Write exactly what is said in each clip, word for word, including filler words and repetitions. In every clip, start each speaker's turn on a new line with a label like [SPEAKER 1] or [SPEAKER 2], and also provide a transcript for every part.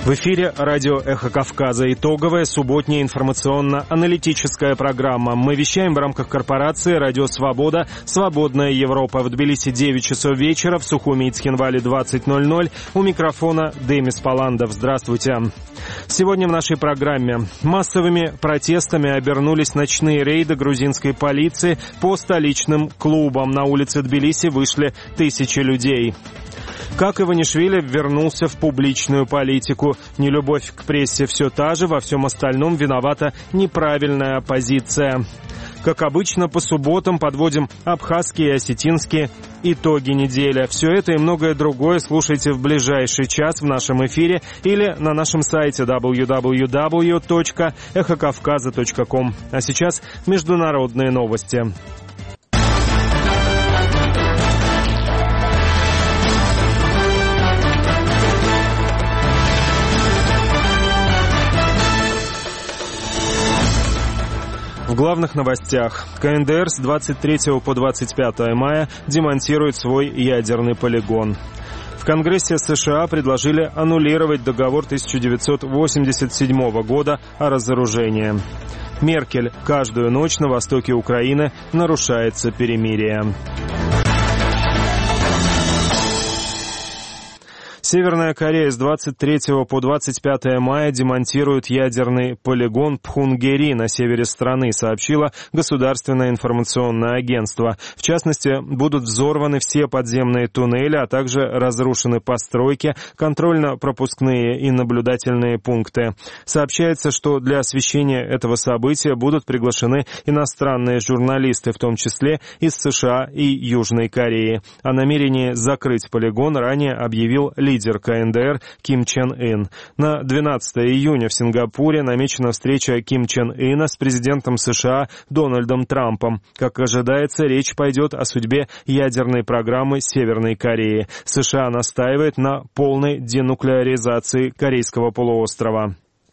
[SPEAKER 1] В эфире радио «Эхо Кавказа». Итоговая субботняя информационно-аналитическая программа. Мы вещаем в рамках корпорации «Радио Свобода», «Свободная Европа». В Тбилиси девять часов вечера, в Сухуми и Цхинвале двадцать ноль ноль. У микрофона Демис Паландов. Здравствуйте. Сегодня в нашей программе массовыми протестами обернулись ночные рейды грузинской полиции по столичным клубам. На улице Тбилиси вышли тысячи людей. Как Иванишвили вернулся в публичную политику. Нелюбовь к прессе все та же, во всем остальном виновата неправильная позиция. Как обычно, по субботам подводим абхазские и осетинские итоги недели. Все это и многое другое слушайте в ближайший час в нашем эфире или на нашем сайте дабл ю дабл ю дабл ю точка эхо кавказа точка ком. А сейчас международные новости. В главных новостях. ка эн дэ эр с двадцать третьего по двадцать пятое мая демонтирует свой ядерный полигон. В Конгрессе США предложили аннулировать договор тысяча девятьсот восемьдесят седьмого года о разоружении. Меркель: каждую ночь на востоке Украины нарушается перемирие. Северная Корея с двадцать третьего по двадцать пятое мая демонтирует ядерный полигон Пхунгери на севере страны, сообщило Государственное информационное агентство. В частности, будут взорваны все подземные туннели, а также разрушены постройки, контрольно-пропускные и наблюдательные пункты. Сообщается, что для освещения этого события будут приглашены иностранные журналисты, в том числе из США и Южной Кореи. О намерении закрыть полигон ранее объявил лидер Лидер ка эн дэ эр Ким Чен Ын. На двенадцатое июня в Сингапуре намечена встреча Ким Чен Ына с президентом США Дональдом Трампом. Как ожидается, речь пойдет о судьбе ядерной программы Северной Кореи. США настаивает на полной денуклеаризации Корейского полуострова.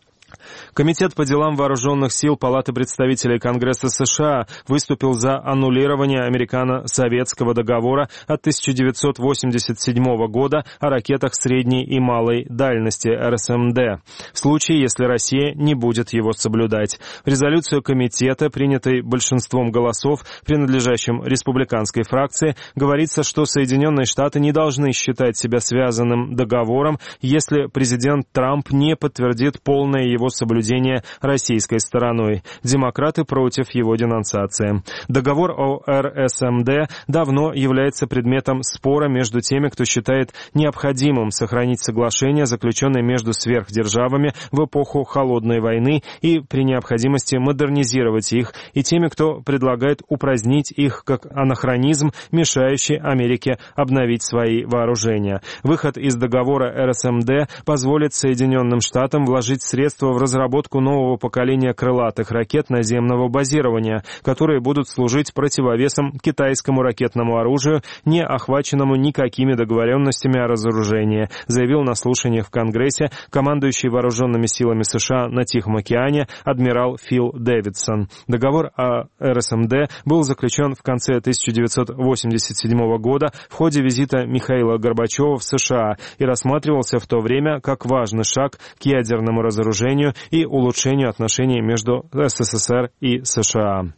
[SPEAKER 1] Комитет по делам вооруженных сил Палаты представителей Конгресса США выступил за аннулирование американо-советского договора от тысяча девятьсот восемьдесят седьмого года о ракетах средней и малой дальности эр эс эм дэ, в случае, если Россия не будет его соблюдать. В резолюцию комитета, принятой большинством голосов, принадлежащим республиканской фракции, говорится, что Соединенные Штаты не должны считать себя связанным договором, если президент Трамп не подтвердит полное его соблюдение российской стороной. Демократы против его денонсации. Договор о эр эс эм дэ давно является предметом спора между теми, кто считает необходимым сохранить соглашение, заключенное между сверхдержавами в эпоху Холодной войны, и при необходимости модернизировать их, и теми, кто предлагает упразднить их как анахронизм, мешающий Америке обновить свои вооружения. Выход из договора эр эс эм дэ позволит Соединенным Штатам вложить средства в разработку нового поколения крылатых ракет наземного базирования, которые будут служить противовесом китайскому ракетному оружию, не охваченному никакими договоренностями о разоружении, заявил на слушаниях в Конгрессе командующий вооруженными силами США на Тихом океане адмирал Фил Дэвидсон. Договор о эр эс эм дэ был заключен в конце тысяча девятьсот восемьдесят седьмого года в ходе визита Михаила Горбачева в США и рассматривался в то время как важный шаг к ядерному разоружению и улучшению отношений между эс эс эс эр и США.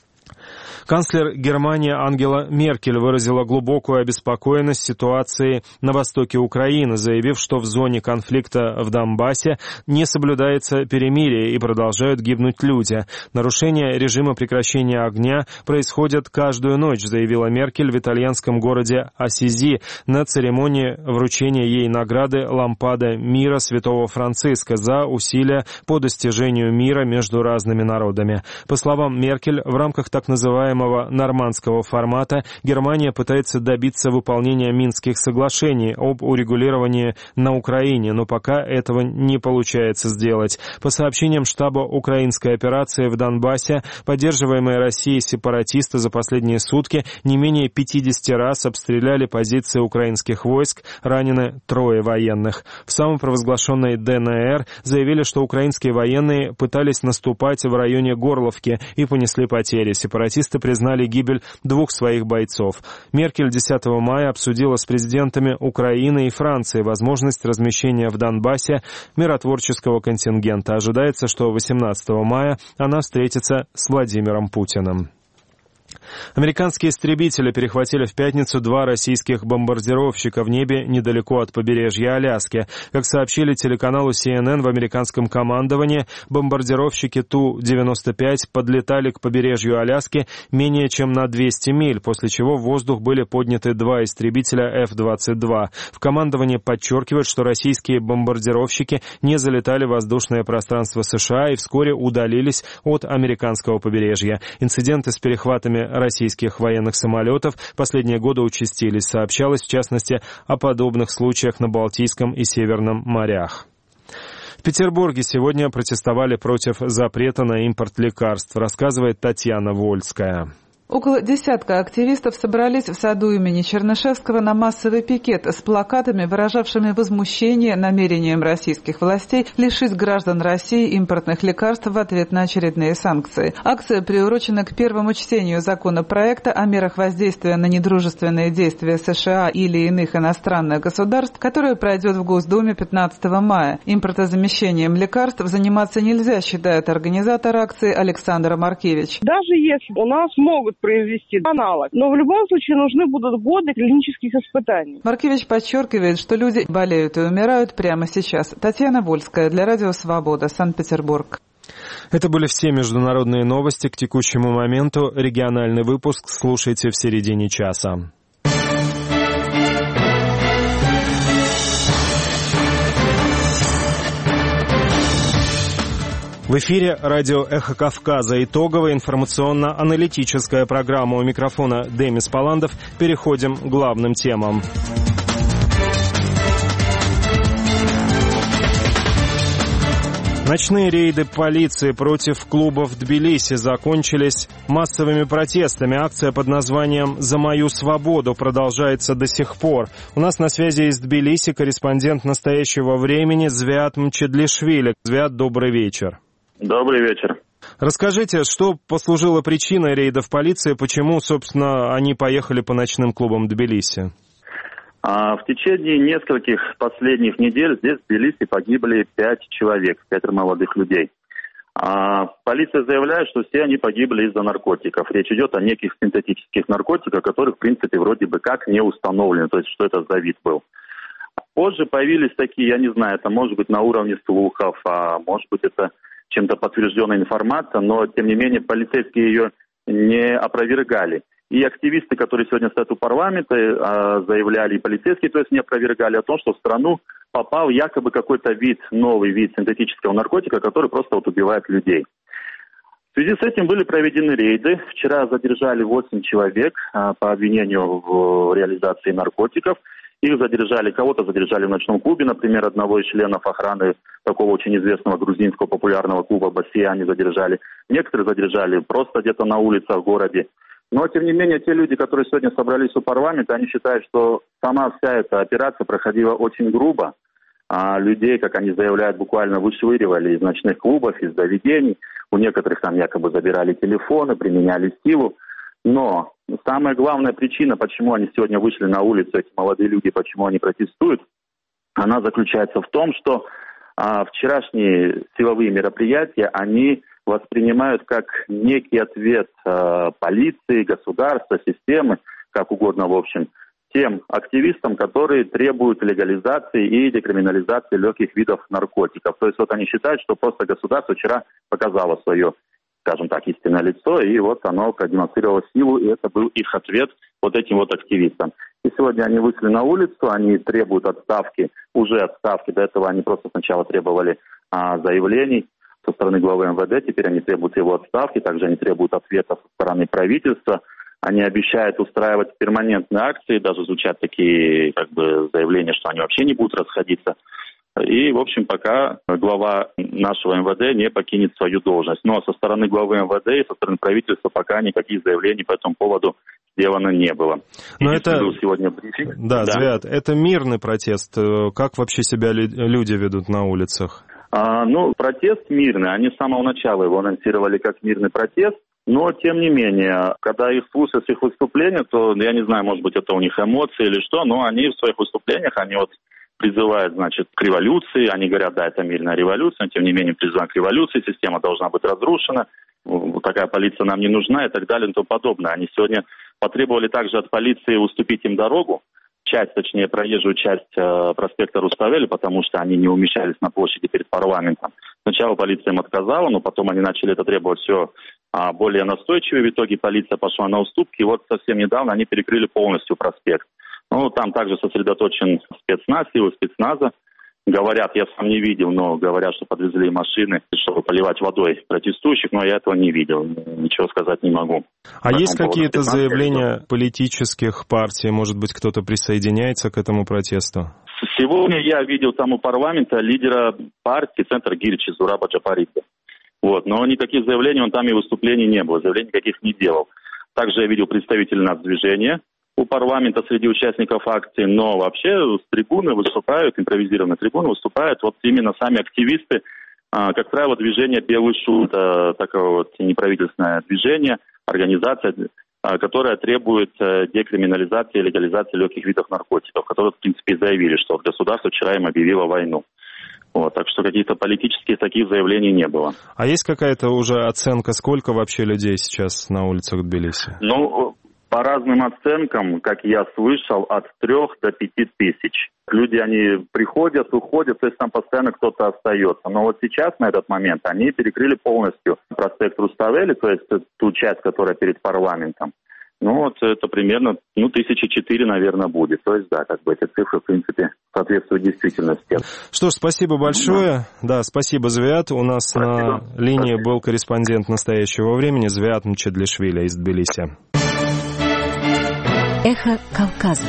[SPEAKER 1] Канцлер Германии Ангела Меркель выразила глубокую обеспокоенность ситуацией на востоке Украины, заявив, что в зоне конфликта в Донбассе не соблюдается перемирие и продолжают гибнуть люди. Нарушение режима прекращения огня происходит каждую ночь, заявила Меркель в итальянском городе Ассизи на церемонии вручения ей награды «Лампада мира» святого Франциска за усилия по достижению мира между разными народами. По словам Меркель, в рамках так называемого нормандского формата Германия пытается добиться выполнения Минских соглашений об урегулировании на Украине, но пока этого не получается сделать. По сообщениям штаба украинской операции в Донбассе, поддерживаемые Россией сепаратисты за последние сутки не менее пятьдесят раз обстреляли позиции украинских войск, ранены трое военных. В самопровозглашенной дэ эн эр заявили, что украинские военные пытались наступать в районе Горловки и понесли потери. Сепаратисты признали гибель двух своих бойцов. Меркель десятого мая обсудила с президентами Украины и Франции возможность размещения в Донбассе миротворческого контингента. Ожидается, что восемнадцатого мая она встретится с Владимиром Путиным. Американские истребители перехватили в пятницу два российских бомбардировщика в небе недалеко от побережья Аляски. Как сообщили телеканалу си эн эн в американском командовании, бомбардировщики Ту девяносто пять подлетали к побережью Аляски менее чем на двести миль, после чего в воздух были подняты два истребителя эф двадцать два. В командовании подчеркивают, что российские бомбардировщики не залетали в воздушное пространство США и вскоре удалились от американского побережья. Инциденты с перехватами российских военных самолетов последние годы участились. Сообщалось, в частности, о подобных случаях на Балтийском и Северном морях. В Петербурге сегодня протестовали против запрета на импорт лекарств, рассказывает Татьяна Вольская.
[SPEAKER 2] Около десятка активистов собрались в саду имени Чернышевского на массовый пикет с плакатами, выражавшими возмущение намерением российских властей лишить граждан России импортных лекарств в ответ на очередные санкции. Акция приурочена к первому чтению законопроекта о мерах воздействия на недружественные действия США или иных иностранных государств, которое пройдет в Госдуме пятнадцатого мая. Импортозамещением лекарств заниматься нельзя, считает организатор акции Александр Маркевич.
[SPEAKER 3] Даже если у нас могут произвести аналог. Но в любом случае нужны будут годы клинических испытаний.
[SPEAKER 2] Маркевич подчеркивает, что люди болеют и умирают прямо сейчас. Татьяна Вольская для Радио Свобода, Санкт-Петербург.
[SPEAKER 1] Это были все международные новости к текущему моменту. Региональный выпуск слушайте в середине часа. В эфире радио «Эхо Кавказа». Итоговая информационно-аналитическая программа. У микрофона Демис Паландов. Переходим к главным темам. Ночные рейды полиции против клубов в Тбилиси закончились массовыми протестами. Акция под названием «За мою свободу» продолжается до сих пор. У нас на связи из Тбилиси корреспондент настоящего времени Звят Мчедлишвили. Звят, добрый вечер.
[SPEAKER 4] Добрый вечер.
[SPEAKER 1] Расскажите, что послужило причиной рейдов полиции, почему, собственно, они поехали по ночным клубам Тбилиси?
[SPEAKER 4] А, в течение нескольких последних недель здесь, в Тбилиси, погибли пять человек, пятеро молодых людей. А, полиция заявляет, что все они погибли из-за наркотиков. Речь идет о неких синтетических наркотиках, которые, в принципе, вроде бы как не установлены, то есть что это за вид был. Позже появились такие, я не знаю, это может быть на уровне слухов, а может быть это чем-то подтвержденная информация, но, тем не менее, полицейские ее не опровергали. И активисты, которые сегодня стоят у парламента, заявляли, и полицейские, то есть не опровергали о том, что в страну попал якобы какой-то вид, новый вид синтетического наркотика, который просто вот убивает людей. В связи с этим были проведены рейды. Вчера задержали восемь человек по обвинению в реализации наркотиков. Их задержали, кого-то задержали в ночном клубе, например, одного из членов охраны такого очень известного грузинского популярного клуба «Басия» они задержали. Некоторые задержали просто где-то на улицах в городе. Но, тем не менее, те люди, которые сегодня собрались у парламента, они считают, что сама вся эта операция проходила очень грубо. А людей, как они заявляют, буквально вышвыривали из ночных клубов, из заведений. У некоторых там якобы забирали телефоны, применяли силу. Но самая главная причина, почему они сегодня вышли на улицу, эти молодые люди, почему они протестуют, она заключается в том, что а, вчерашние силовые мероприятия, они воспринимают как некий ответ а, полиции, государства, системы, как угодно в общем, тем активистам, которые требуют легализации и декриминализации легких видов наркотиков. То есть вот они считают, что просто государство вчера показало свое, скажем так, истинное лицо, и вот оно продемонстрировало силу, и это был их ответ вот этим вот активистам. И сегодня они вышли на улицу, они требуют отставки, уже отставки, до этого они просто сначала требовали а, заявлений со стороны главы эм вэ дэ, теперь они требуют его отставки, также они требуют ответа со стороны правительства, они обещают устраивать перманентные акции, даже звучат такие как бы заявления, что они вообще не будут расходиться. И, в общем, пока глава нашего эм вэ дэ не покинет свою должность. Но со стороны главы эм вэ дэ и со стороны правительства пока никаких заявлений по этому поводу сделано не было.
[SPEAKER 1] Но это...
[SPEAKER 4] сегодня брифинг.
[SPEAKER 1] Да, да, Звят, это мирный протест. Как вообще себя люди ведут на улицах?
[SPEAKER 4] А, ну, протест мирный. Они с самого начала его анонсировали как мирный протест. Но, тем не менее, когда их слушаешь, их выступления, то, я не знаю, может быть, это у них эмоции или что, но они в своих выступлениях, они вот призывают, значит, к революции. Они говорят, да, это мирная революция, но, тем не менее, призывают к революции, система должна быть разрушена, вот такая полиция нам не нужна и так далее и тому подобное. Они сегодня потребовали также от полиции уступить им дорогу, часть, точнее, проезжую часть э, проспекта Руставели, потому что они не умещались на площади перед парламентом. Сначала полиция им отказала, но потом они начали это требовать все а, более настойчиво. В итоге полиция пошла на уступки. И вот совсем недавно они перекрыли полностью проспект. Ну, там также сосредоточен спецназ, силы спецназа. Говорят, я сам не видел, но говорят, что подвезли машины, чтобы поливать водой протестующих, но я этого не видел, ничего сказать не могу.
[SPEAKER 1] А есть какие-то заявления политических партий, может быть, кто-то присоединяется к этому протесту?
[SPEAKER 4] Сегодня я видел там у парламента лидера партии «Центр Гирчи» Зураба Джапарида. Вот, но никаких заявлений, он там и выступлений не было, заявлений никаких не делал. Также я видел представителей нацдвижения у парламента среди участников акции, но вообще с трибуны выступают, импровизированные трибуны выступают вот именно сами активисты, а, как правило, движение «Белый шум», это такое вот неправительственное движение, организация, а, которая требует а, декриминализации и легализации легких видов наркотиков, которые, в принципе, заявили, что государство вчера им объявило войну. Вот, так что каких-то политических таких заявлений не было.
[SPEAKER 1] А есть какая-то уже оценка, сколько вообще людей сейчас на улицах Тбилиси?
[SPEAKER 4] Ну, по разным оценкам, как я слышал, от трех до пяти тысяч. Люди, они приходят, уходят, то есть там постоянно кто-то остается. Но вот сейчас, на этот момент, они перекрыли полностью проспект Руставели, то есть ту часть, которая перед парламентом. Ну вот это примерно, ну, тысячи четыре, наверное, будет. То есть, да, как бы эти цифры, в принципе, соответствуют действительности.
[SPEAKER 1] Что ж, спасибо большое. Да, да спасибо, Звиат. У нас спасибо. На линии спасибо. Был корреспондент настоящего времени Звиат Мчедлишвили из Тбилиси.
[SPEAKER 5] Эхо Кавказа.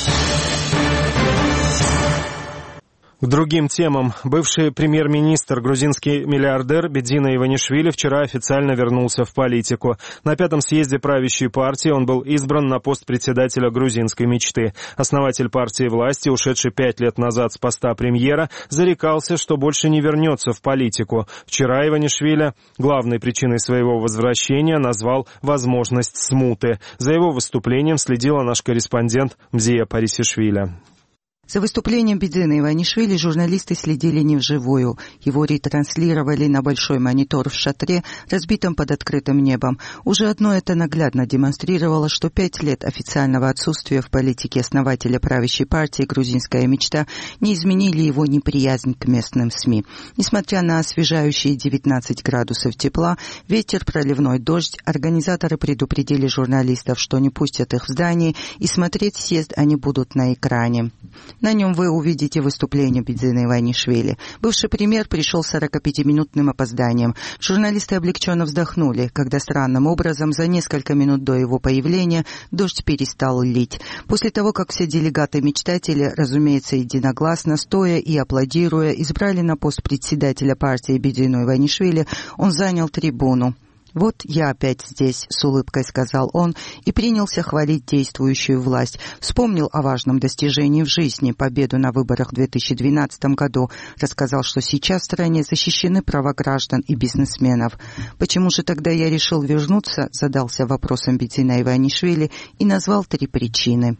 [SPEAKER 1] К другим темам. Бывший премьер-министр, грузинский миллиардер Бедзина Иванишвили вчера официально вернулся в политику. На пятом съезде правящей партии он был избран на пост председателя грузинской мечты. Основатель партии власти, ушедший пять лет назад с поста премьера, зарекался, что больше не вернется в политику. Вчера Иванишвили главной причиной своего возвращения назвал возможность смуты. За его выступлением следила наш корреспондент Мзия Парисишвили.
[SPEAKER 6] За выступлением Бедзина Иванишвили журналисты следили не вживую. Его ретранслировали на большой монитор в шатре, разбитом под открытым небом. Уже одно это наглядно демонстрировало, что пять лет официального отсутствия в политике основателя правящей партии «Грузинская мечта» не изменили его неприязнь к местным СМИ. Несмотря на освежающие девятнадцать градусов тепла, ветер, проливной дождь, организаторы предупредили журналистов, что не пустят их в здание, и смотреть съезд они будут на экране. На нем вы увидите выступление Бедзина Иванишвили. Бывший премьер пришел с сорокапятиминутным опозданием. Журналисты облегченно вздохнули, когда странным образом за несколько минут до его появления дождь перестал лить. После того, как все делегаты-мечтатели, разумеется, единогласно, стоя и аплодируя, избрали на пост председателя партии Бедзину Иванишвили, он занял трибуну. «Вот я опять здесь», — с улыбкой сказал он и принялся хвалить действующую власть. Вспомнил о важном достижении в жизни, победу на выборах в две тысячи двенадцатом году. Рассказал, что сейчас в стране защищены права граждан и бизнесменов. «Почему же тогда я решил вернуться?» — задался вопросом Бедзина Иванишвили и назвал три причины.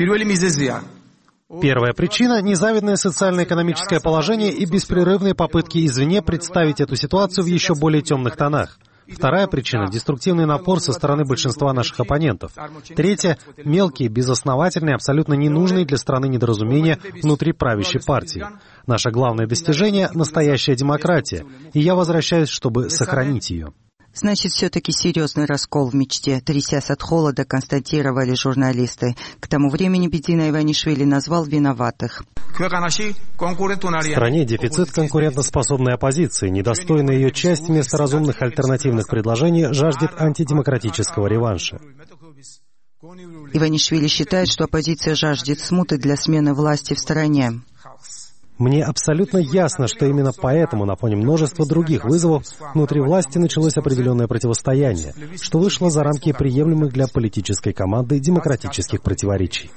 [SPEAKER 7] Первая причина – незавидное социально-экономическое положение и беспрерывные попытки извне представить эту ситуацию в еще более темных тонах. Вторая причина – деструктивный напор со стороны большинства наших оппонентов. Третья – мелкие, безосновательные, абсолютно ненужные для страны недоразумения внутри правящей партии. Наше главное достижение – настоящая демократия, и я возвращаюсь, чтобы сохранить ее.
[SPEAKER 6] Значит, все-таки серьезный раскол в мечте, трясясь от холода, констатировали журналисты. К тому времени Бедзина Иванишвили назвал виноватых.
[SPEAKER 7] В стране дефицит конкурентоспособной оппозиции. Недостойная ее часть вместо разумных альтернативных предложений жаждет антидемократического реванша.
[SPEAKER 6] Иванишвили считает, что оппозиция жаждет смуты для смены власти в стране.
[SPEAKER 7] Мне абсолютно ясно, что именно поэтому на фоне множества других вызовов внутри власти началось определенное противостояние, что вышло за рамки приемлемых для политической команды демократических противоречий.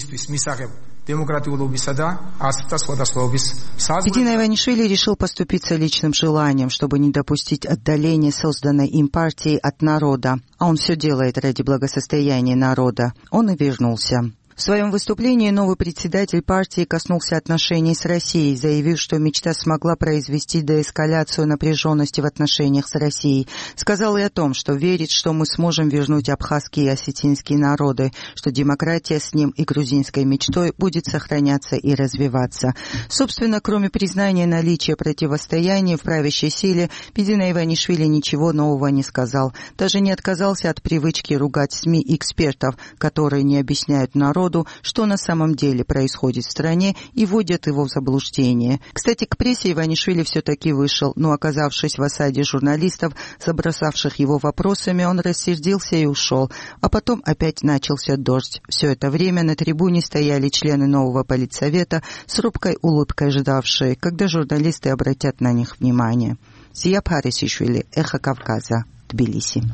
[SPEAKER 6] Бидин Иванишвили решил поступиться личным желанием, чтобы не допустить отдаления созданной им партии от народа. А он все делает ради благосостояния народа. Он и вернулся. В своем выступлении новый председатель партии коснулся отношений с Россией, заявив, что мечта смогла произвести деэскаляцию напряженности в отношениях с Россией. Сказал и о том, что верит, что мы сможем вернуть абхазские и осетинские народы, что демократия с ним и грузинской мечтой будет сохраняться и развиваться. Собственно, кроме признания наличия противостояния в правящей силе, Бидин Иванишвили ничего нового не сказал. Даже не отказался от привычки ругать СМИ и экспертов, которые не объясняют народу, что на самом деле происходит в стране, и вводят его в заблуждение. Кстати, к прессе Иванишвили все-таки вышел, но, оказавшись в осаде журналистов, забросавших его вопросами, он рассердился и ушел. А потом опять начался дождь. Все это время на трибуне стояли члены нового политсовета с робкой улыбкой, ждавшие, когда журналисты обратят на них внимание. Зия Парисишвили, Эхо Кавказа, Тбилиси.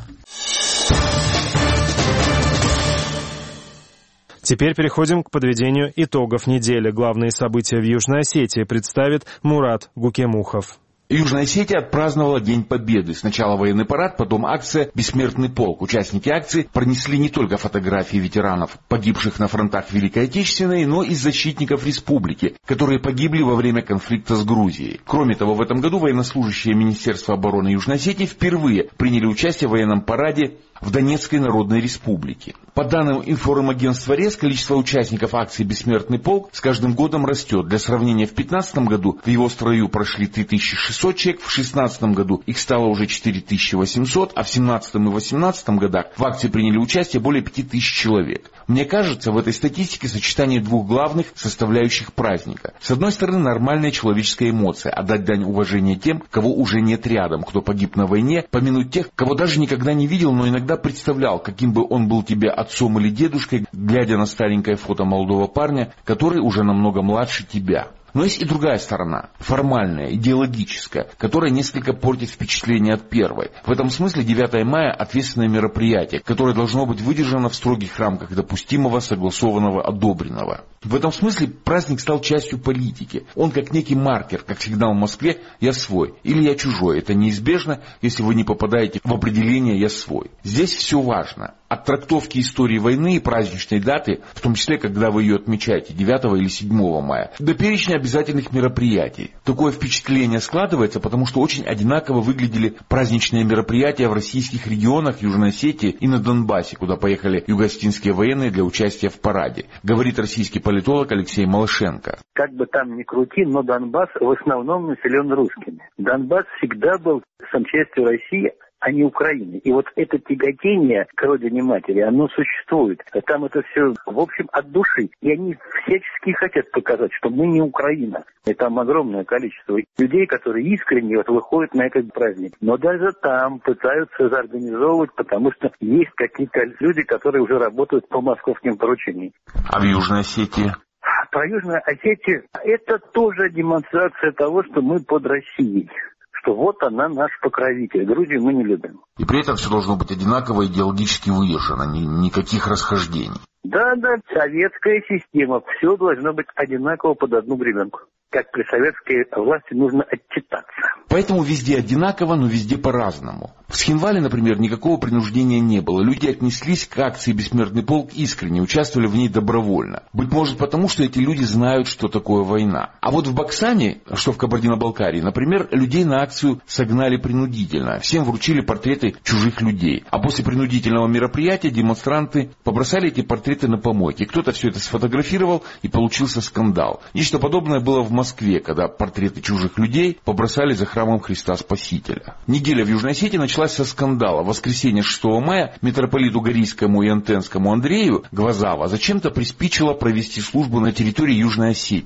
[SPEAKER 1] Теперь переходим к подведению итогов недели. Главные события в Южной Осетии представит Мурат Гукемухов.
[SPEAKER 5] Южная Осетия отпраздновала День Победы. Сначала военный парад, потом акция «Бессмертный полк». Участники акции пронесли не только фотографии ветеранов, погибших на фронтах Великой Отечественной, но и защитников республики, которые погибли во время конфликта с Грузией. Кроме того, в этом году военнослужащие Министерства обороны Южной Осетии впервые приняли участие в военном параде в Донецкой Народной Республике. По данным информагентства РЕС, количество участников акции «Бессмертный полк» с каждым годом растет. Для сравнения, в две тысячи пятнадцатом году в его строю прошли три тысячи шестьсот человек, в две тысячи шестнадцатом году их стало уже четыре тысячи восемьсот, а в две тысячи семнадцатом и две тысячи восемнадцатом годах в акции приняли участие более пять тысяч человек. Мне кажется, в этой статистике сочетание двух главных составляющих праздника. С одной стороны, нормальная человеческая эмоция – отдать дань уважения тем, кого уже нет рядом, кто погиб на войне, помянуть тех, кого даже никогда не видел, но иногда представлял, каким бы он был тебе отцом или дедушкой, глядя на старенькое фото молодого парня, который уже намного младше тебя. Но есть и другая сторона, формальная, идеологическая, которая несколько портит впечатление от первой. В этом смысле девятое мая – ответственное мероприятие, которое должно быть выдержано в строгих рамках допустимого, согласованного, одобренного. В этом смысле праздник стал частью политики. Он как некий маркер, как сигнал в Москве «я свой» или «я чужой». Это неизбежно, если вы не попадаете в определение «я свой». Здесь все важно. От трактовки истории войны и праздничной даты, в том числе, когда вы ее отмечаете, девятого или седьмого мая, до перечня обязательных мероприятий. Такое впечатление складывается, потому что очень одинаково выглядели праздничные мероприятия в российских регионах Южной Осетии и на Донбассе, куда поехали юго-осетинские военные для участия в параде, говорит российский политолог Алексей Малышенко.
[SPEAKER 8] Как бы там ни крути, но Донбасс в основном населен русскими. Донбасс всегда был сам частью России, а не Украины. И вот это тяготение к родине матери, оно существует. Там это все, в общем, от души. И они всячески хотят показать, что мы не Украина. И там огромное количество людей, которые искренне вот выходят на этот праздник. Но даже там пытаются организовывать, потому что есть какие-то люди, которые уже работают по московским поручениям.
[SPEAKER 5] А в Южной Осетии?
[SPEAKER 8] Про Южную Осетию это тоже демонстрация того, что мы под Россией. Что вот она наш покровитель. Грузию мы не любим.
[SPEAKER 5] И при этом все должно быть одинаково идеологически выдержано, ни, никаких расхождений.
[SPEAKER 8] Да, да, советская система. Все должно быть одинаково под одну гребенку. Как при советской власти нужно отчитаться.
[SPEAKER 5] Поэтому везде одинаково, но везде по-разному. В Схинвале, например, никакого принуждения не было. Люди отнеслись к акции «Бессмертный полк» искренне, участвовали в ней добровольно. Быть может потому, что эти люди знают, что такое война. А вот в Баксане, что в Кабардино-Балкарии, например, людей на акцию согнали принудительно. Всем вручили портреты чужих людей. А после принудительного мероприятия демонстранты побросали эти портреты на помойки. Кто-то все это сфотографировал, и получился скандал. Нечто подобное было в Москве, когда портреты чужих людей побросали за храмом Христа Спасителя. Неделя в Южной Осетии началась со скандала. В воскресенье шестого мая митрополиту Горийскому и Антенскому Андрею Гвазава зачем-то приспичило провести службу на территории Южной Осетии.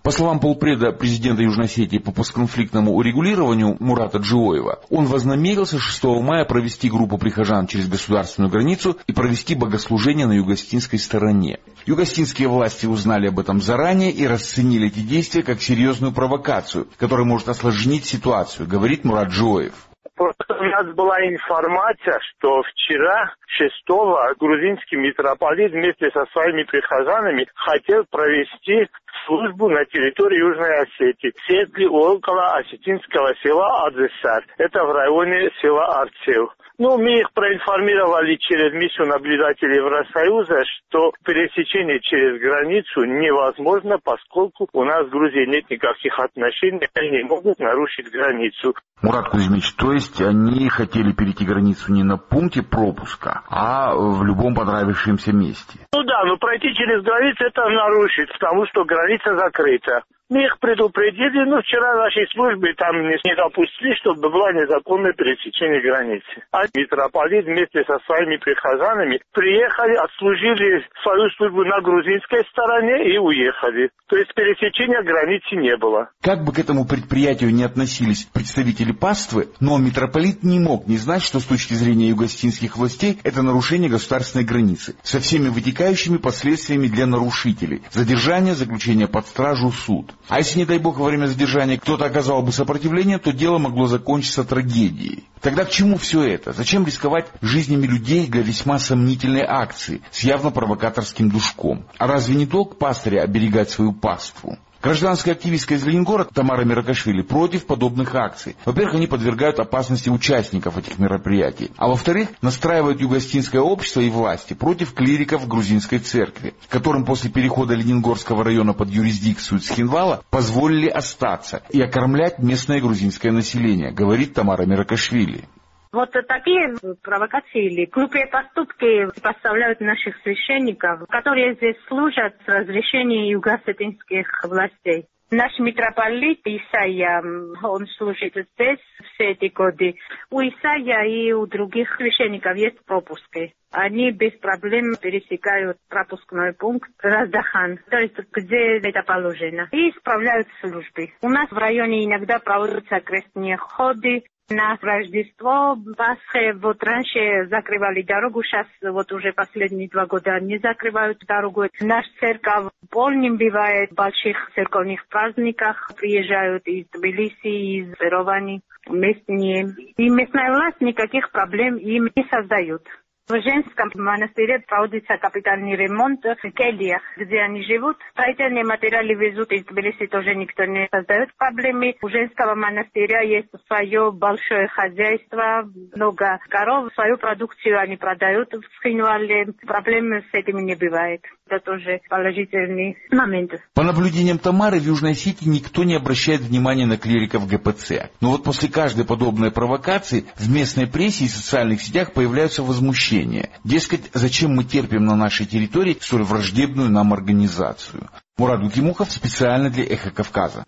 [SPEAKER 5] По словам полпреда президента Южной Осетии по постконфликтному урегулированию Мурата Джиоева, он вознамерился шестого мая провести группу прихожан через государственную границу и провести богослужение на юго-осетинской стороне. Юго-осетинские власти узнали об этом заранее и расценили эти действия как серьезную провокацию, которая может осложнить ситуацию, говорит Мурат Джиоев.
[SPEAKER 9] Просто у нас была информация, что вчера, шестого, грузинский митрополит вместе со своими прихожанами хотел провести службу на территории Южной Осетии, в центре около осетинского села Адзесар. Это в районе села Арцев. Ну, мы их проинформировали через миссию наблюдателей Евросоюза, что пересечение через границу невозможно, поскольку у нас с Грузией нет никаких отношений, они не могут нарушить границу.
[SPEAKER 5] Мурат Кузьмич, то есть они хотели перейти границу не на пункте пропуска, а в любом понравившемся месте?
[SPEAKER 9] Ну да, но пройти через границу это нарушит, потому что граница закрыта. Мы их предупредили, но вчера нашей службе там не, не допустили, чтобы было незаконное пересечение границы. А митрополит вместе со своими прихожанами приехали, отслужили свою службу на грузинской стороне и уехали. То есть пересечения границы не было.
[SPEAKER 5] Как бы к этому предприятию не относились представители паствы, но митрополит не мог не знать, что с точки зрения юго-осетинских властей это нарушение государственной границы, со всеми вытекающими последствиями для нарушителей: задержание, заключение под стражу, суд. А если, не дай бог, во время задержания кто-то оказал бы сопротивление, то дело могло закончиться трагедией. Тогда к чему все это? Зачем рисковать жизнями людей для весьма сомнительной акции с явно провокаторским душком? А разве не долг пастыря оберегать свою паству? Гражданская активистка из Ленинграда Тамара Миракашвили против подобных акций. Во-первых, они подвергают опасности участников этих мероприятий. А во-вторых, настраивают юго-осетинское общество и власти против клириков грузинской церкви, которым после перехода Лениногорского района под юрисдикцию Цхинвала позволили остаться и окормлять местное грузинское население, говорит Тамара Миракашвили.
[SPEAKER 10] Вот такие провокации или глупые поступки поставляют наших священников, которые здесь служат с разрешения юго-осетинских властей. Наш митрополит Исайя, он служит здесь все эти годы. У Исайя и у других священников есть пропуски. Они без проблем пересекают пропускной пункт Раздахан, то есть где это положено, и исправляют службы. У нас в районе иногда проводятся крестные ходы. На Рождество, Пасхе, вот раньше закрывали дорогу, сейчас вот уже последние два года не закрывают дорогу. Наш церковь полным бывает, в больших церковных праздниках приезжают из Тбилиси, из Еревана местные. И местная власть никаких проблем им не создает. В женском монастыре проводится капитальный ремонт в кельях, где они живут. Строительные материалы везут из Тбилиси, тоже никто не создает проблемы. У женского монастыря есть свое большое хозяйство, много коров, свою продукцию они продают в Цхинвале. Проблем с этим не бывает. Это тоже положительный момент.
[SPEAKER 5] По наблюдениям Тамары, в Южной Осетии никто не обращает внимания на клириков ГПЦ. Но вот после каждой подобной провокации в местной прессе и социальных сетях появляются возмущения. Дескать, зачем мы терпим на нашей территории столь враждебную нам организацию? Мурат Гукимухов специально для «Эхо Кавказа».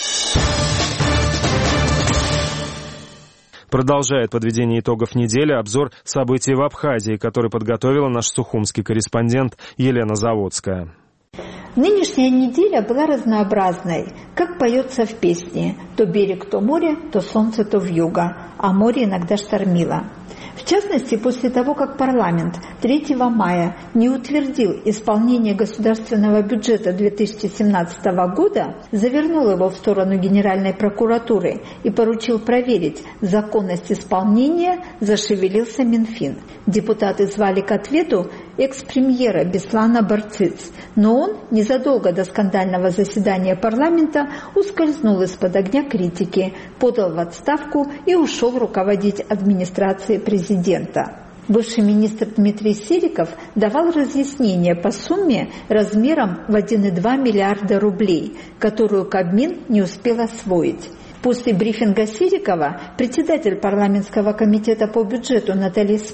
[SPEAKER 1] Продолжает подведение итогов недели обзор событий в Абхазии, который подготовила наш сухумский корреспондент Елена Заводская.
[SPEAKER 11] Нынешняя неделя была разнообразной, как поется в песне: то берег, то море, то солнце, то вьюга, а море иногда штормило. В частности, после того, как парламент третьего мая не утвердил исполнение государственного бюджета две тысячи семнадцатого года, завернул его в сторону Генеральной прокуратуры и поручил проверить законность исполнения, зашевелился Минфин. Депутаты звали к ответу экс-премьера Беслана Барциц, но он незадолго до скандального заседания парламента ускользнул из-под огня критики, подал в отставку и ушел руководить администрацией президента. Бывший министр Дмитрий Сериков давал разъяснения по сумме размером в один и два миллиарда рублей, которую Кабмин не успел освоить. После брифинга Серикова председатель парламентского комитета по бюджету Наталья Смыр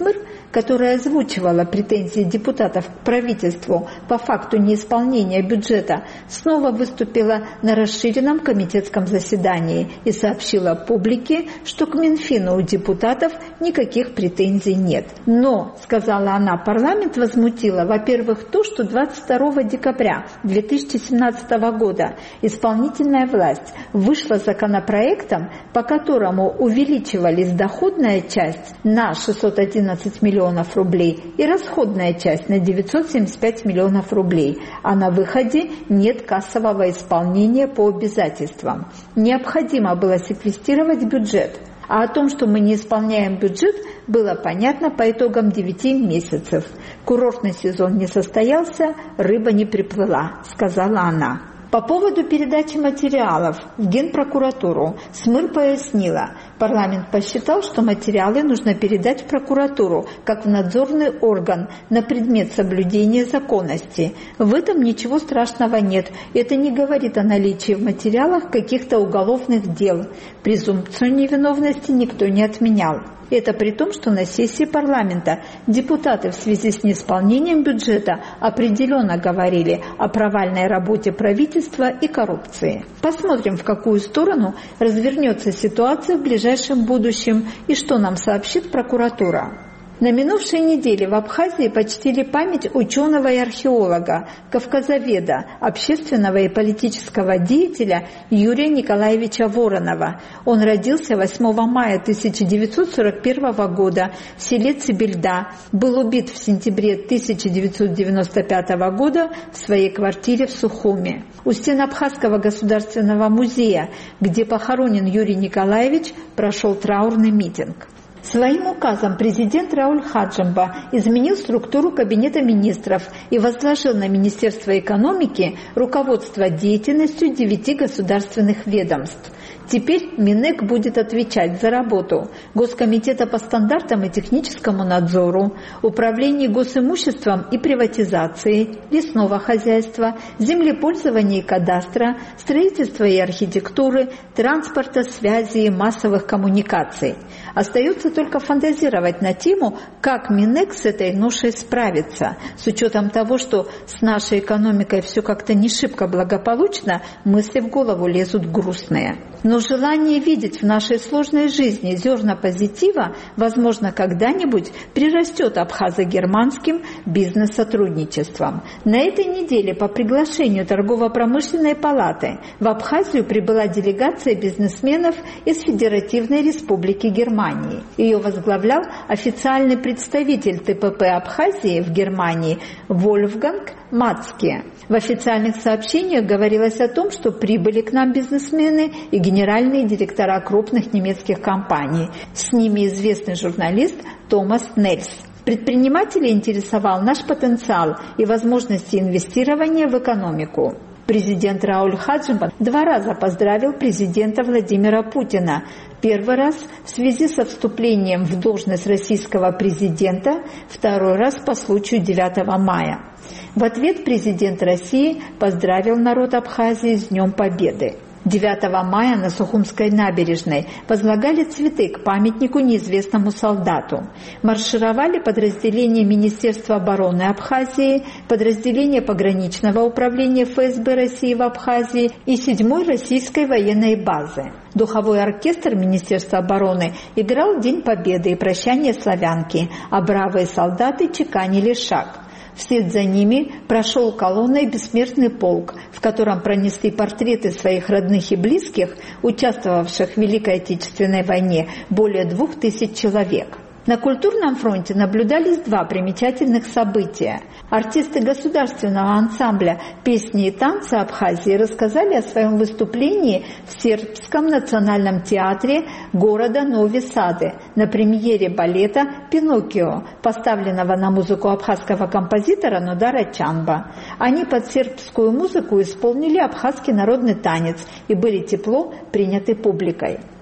[SPEAKER 11] которая озвучивала претензии депутатов к правительству по факту неисполнения бюджета, снова выступила на расширенном комитетском заседании и сообщила публике, что к Минфину у депутатов никаких претензий нет. Но, сказала она, парламент возмутило, во-первых, то, что двадцать второго декабря две тысячи семнадцатого года исполнительная власть вышла законопроектом, по которому увеличивались доходная часть на шестьсот одиннадцать миллионов рублей и расходная часть на девятьсот семьдесят пять миллионов рублей, а на выходе нет кассового исполнения по обязательствам. Необходимо было секвестировать бюджет. А о том, что мы не исполняем бюджет, было понятно по итогам девяти месяцев. Курортный сезон не состоялся, рыба не приплыла, сказала она. По поводу передачи материалов в Генпрокуратуру СМИР пояснила, парламент посчитал, что материалы нужно передать в прокуратуру, как в надзорный орган, на предмет соблюдения законности. В этом ничего страшного нет. Это не говорит о наличии в материалах каких-то уголовных дел. Презумпцию невиновности никто не отменял. Это при том, что на сессии парламента депутаты в связи с неисполнением бюджета определенно говорили о провальной работе правительства и коррупции. Посмотрим, в какую сторону развернется ситуация в ближайшем будущем и что нам сообщит прокуратура. На минувшей неделе в Абхазии почтили память ученого и археолога, кавказоведа, общественного и политического деятеля Юрия Николаевича Воронова. Он родился восьмого мая тысяча девятьсот сорок первого года в селе Цибельда, был убит в сентябре тысяча девятьсот девяносто пятого года в своей квартире в Сухуми. У стен Абхазского государственного музея, где похоронен Юрий Николаевич, прошел траурный митинг. Своим указом президент Рауль Хаджимба изменил структуру Кабинета министров и возложил на Министерство экономики руководство деятельностью девяти государственных ведомств. Теперь Минэк будет отвечать за работу Госкомитета по стандартам и техническому надзору, Управления госимуществом и приватизацией, лесного хозяйства, землепользования и кадастра, строительства и архитектуры, транспорта, связи и массовых коммуникаций. Остается только фантазировать на тему, как Минэк с этой ношей справится. С учетом того, что с нашей экономикой все как-то не шибко благополучно, мысли в голову лезут грустные. Но желание видеть в нашей сложной жизни зерна позитива, возможно, когда-нибудь прирастет абхазо-германским бизнес-сотрудничеством. На этой неделе по приглашению Торгово-промышленной палаты в Абхазию прибыла делегация бизнесменов из Федеративной Республики Германии. Ее возглавлял официальный представитель ТПП Абхазии в Германии Вольфганг Мацке. В официальных сообщениях говорилось о том, что прибыли к нам бизнесмены и генеральные директора крупных немецких компаний. С ними известный журналист Томас Нельс. Предпринимателей интересовал наш потенциал и возможности инвестирования в экономику. Президент Рауль Хаджимба два раза поздравил президента Владимира Путина. Первый раз в связи со вступлением в должность российского президента, второй раз по случаю девятого мая. В ответ президент России поздравил народ Абхазии с Днем Победы. девятого мая на Сухумской набережной возлагали цветы к памятнику неизвестному солдату. Маршировали подразделения Министерства обороны Абхазии, подразделения пограничного управления ФСБ России в Абхазии и седьмой российской военной базы. Духовой оркестр Министерства обороны играл День Победы и прощание славянки, а бравые солдаты чеканили шаг. Вслед за ними прошел колонной бессмертный полк, в котором пронесли портреты своих родных и близких, участвовавших в Великой Отечественной войне, более двух тысяч человек. На культурном фронте наблюдались два примечательных события. Артисты государственного ансамбля «Песни и танцы Абхазии» рассказали о своем выступлении в Сербском национальном театре города Нови Сады на премьере балета «Пиноккио», поставленного на музыку абхазского композитора Нудара Чанба. Они под сербскую музыку исполнили абхазский народный танец и были тепло приняты публикой.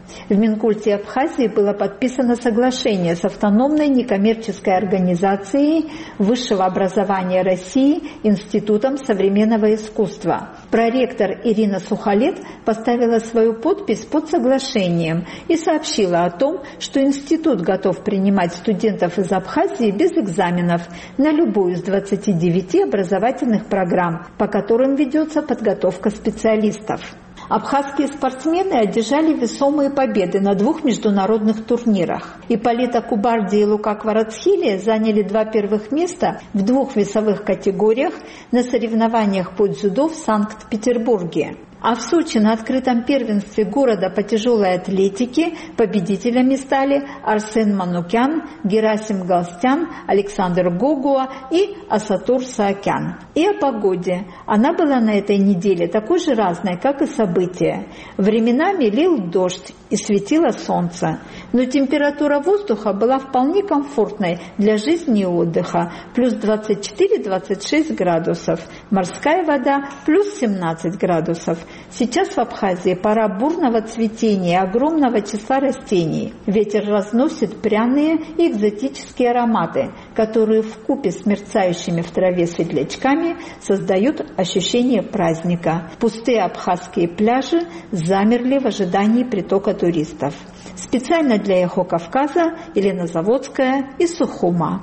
[SPEAKER 11] В Минкульте Абхазии было подписано соглашение с автономной некоммерческой организацией высшего образования России Институтом современного искусства. Проректор Ирина Сухолет поставила свою подпись под соглашением и сообщила о том, что институт готов принимать студентов из Абхазии без экзаменов на любую из двадцати девяти образовательных программ, по которым ведется подготовка специалистов. Абхазские спортсмены одержали весомые победы на двух международных турнирах. Ипполита Кубарди и Лука Кварацхилия заняли два первых места в двух весовых категориях на соревнованиях по дзюдо в Санкт-Петербурге. А в Сочи на открытом первенстве города по тяжелой атлетике победителями стали Арсен Манукян, Герасим Галстян, Александр Гогуа и Асатур Саакян. И о погоде. Она была на этой неделе такой же разной, как и события. Временами лил дождь и светило солнце. Но температура воздуха была вполне комфортной для жизни и отдыха. Плюс двадцать четыре - двадцать шесть градусов. Морская вода плюс семнадцать градусов. Сейчас в Абхазии пора бурного цветения огромного числа растений. Ветер разносит пряные и экзотические ароматы, которые вкупе с мерцающими в траве светлячками создают ощущение праздника. Пустые абхазские пляжи замерли в ожидании притока туристов. Специально для «Эхо Кавказа» Елена Заводская из Сухума.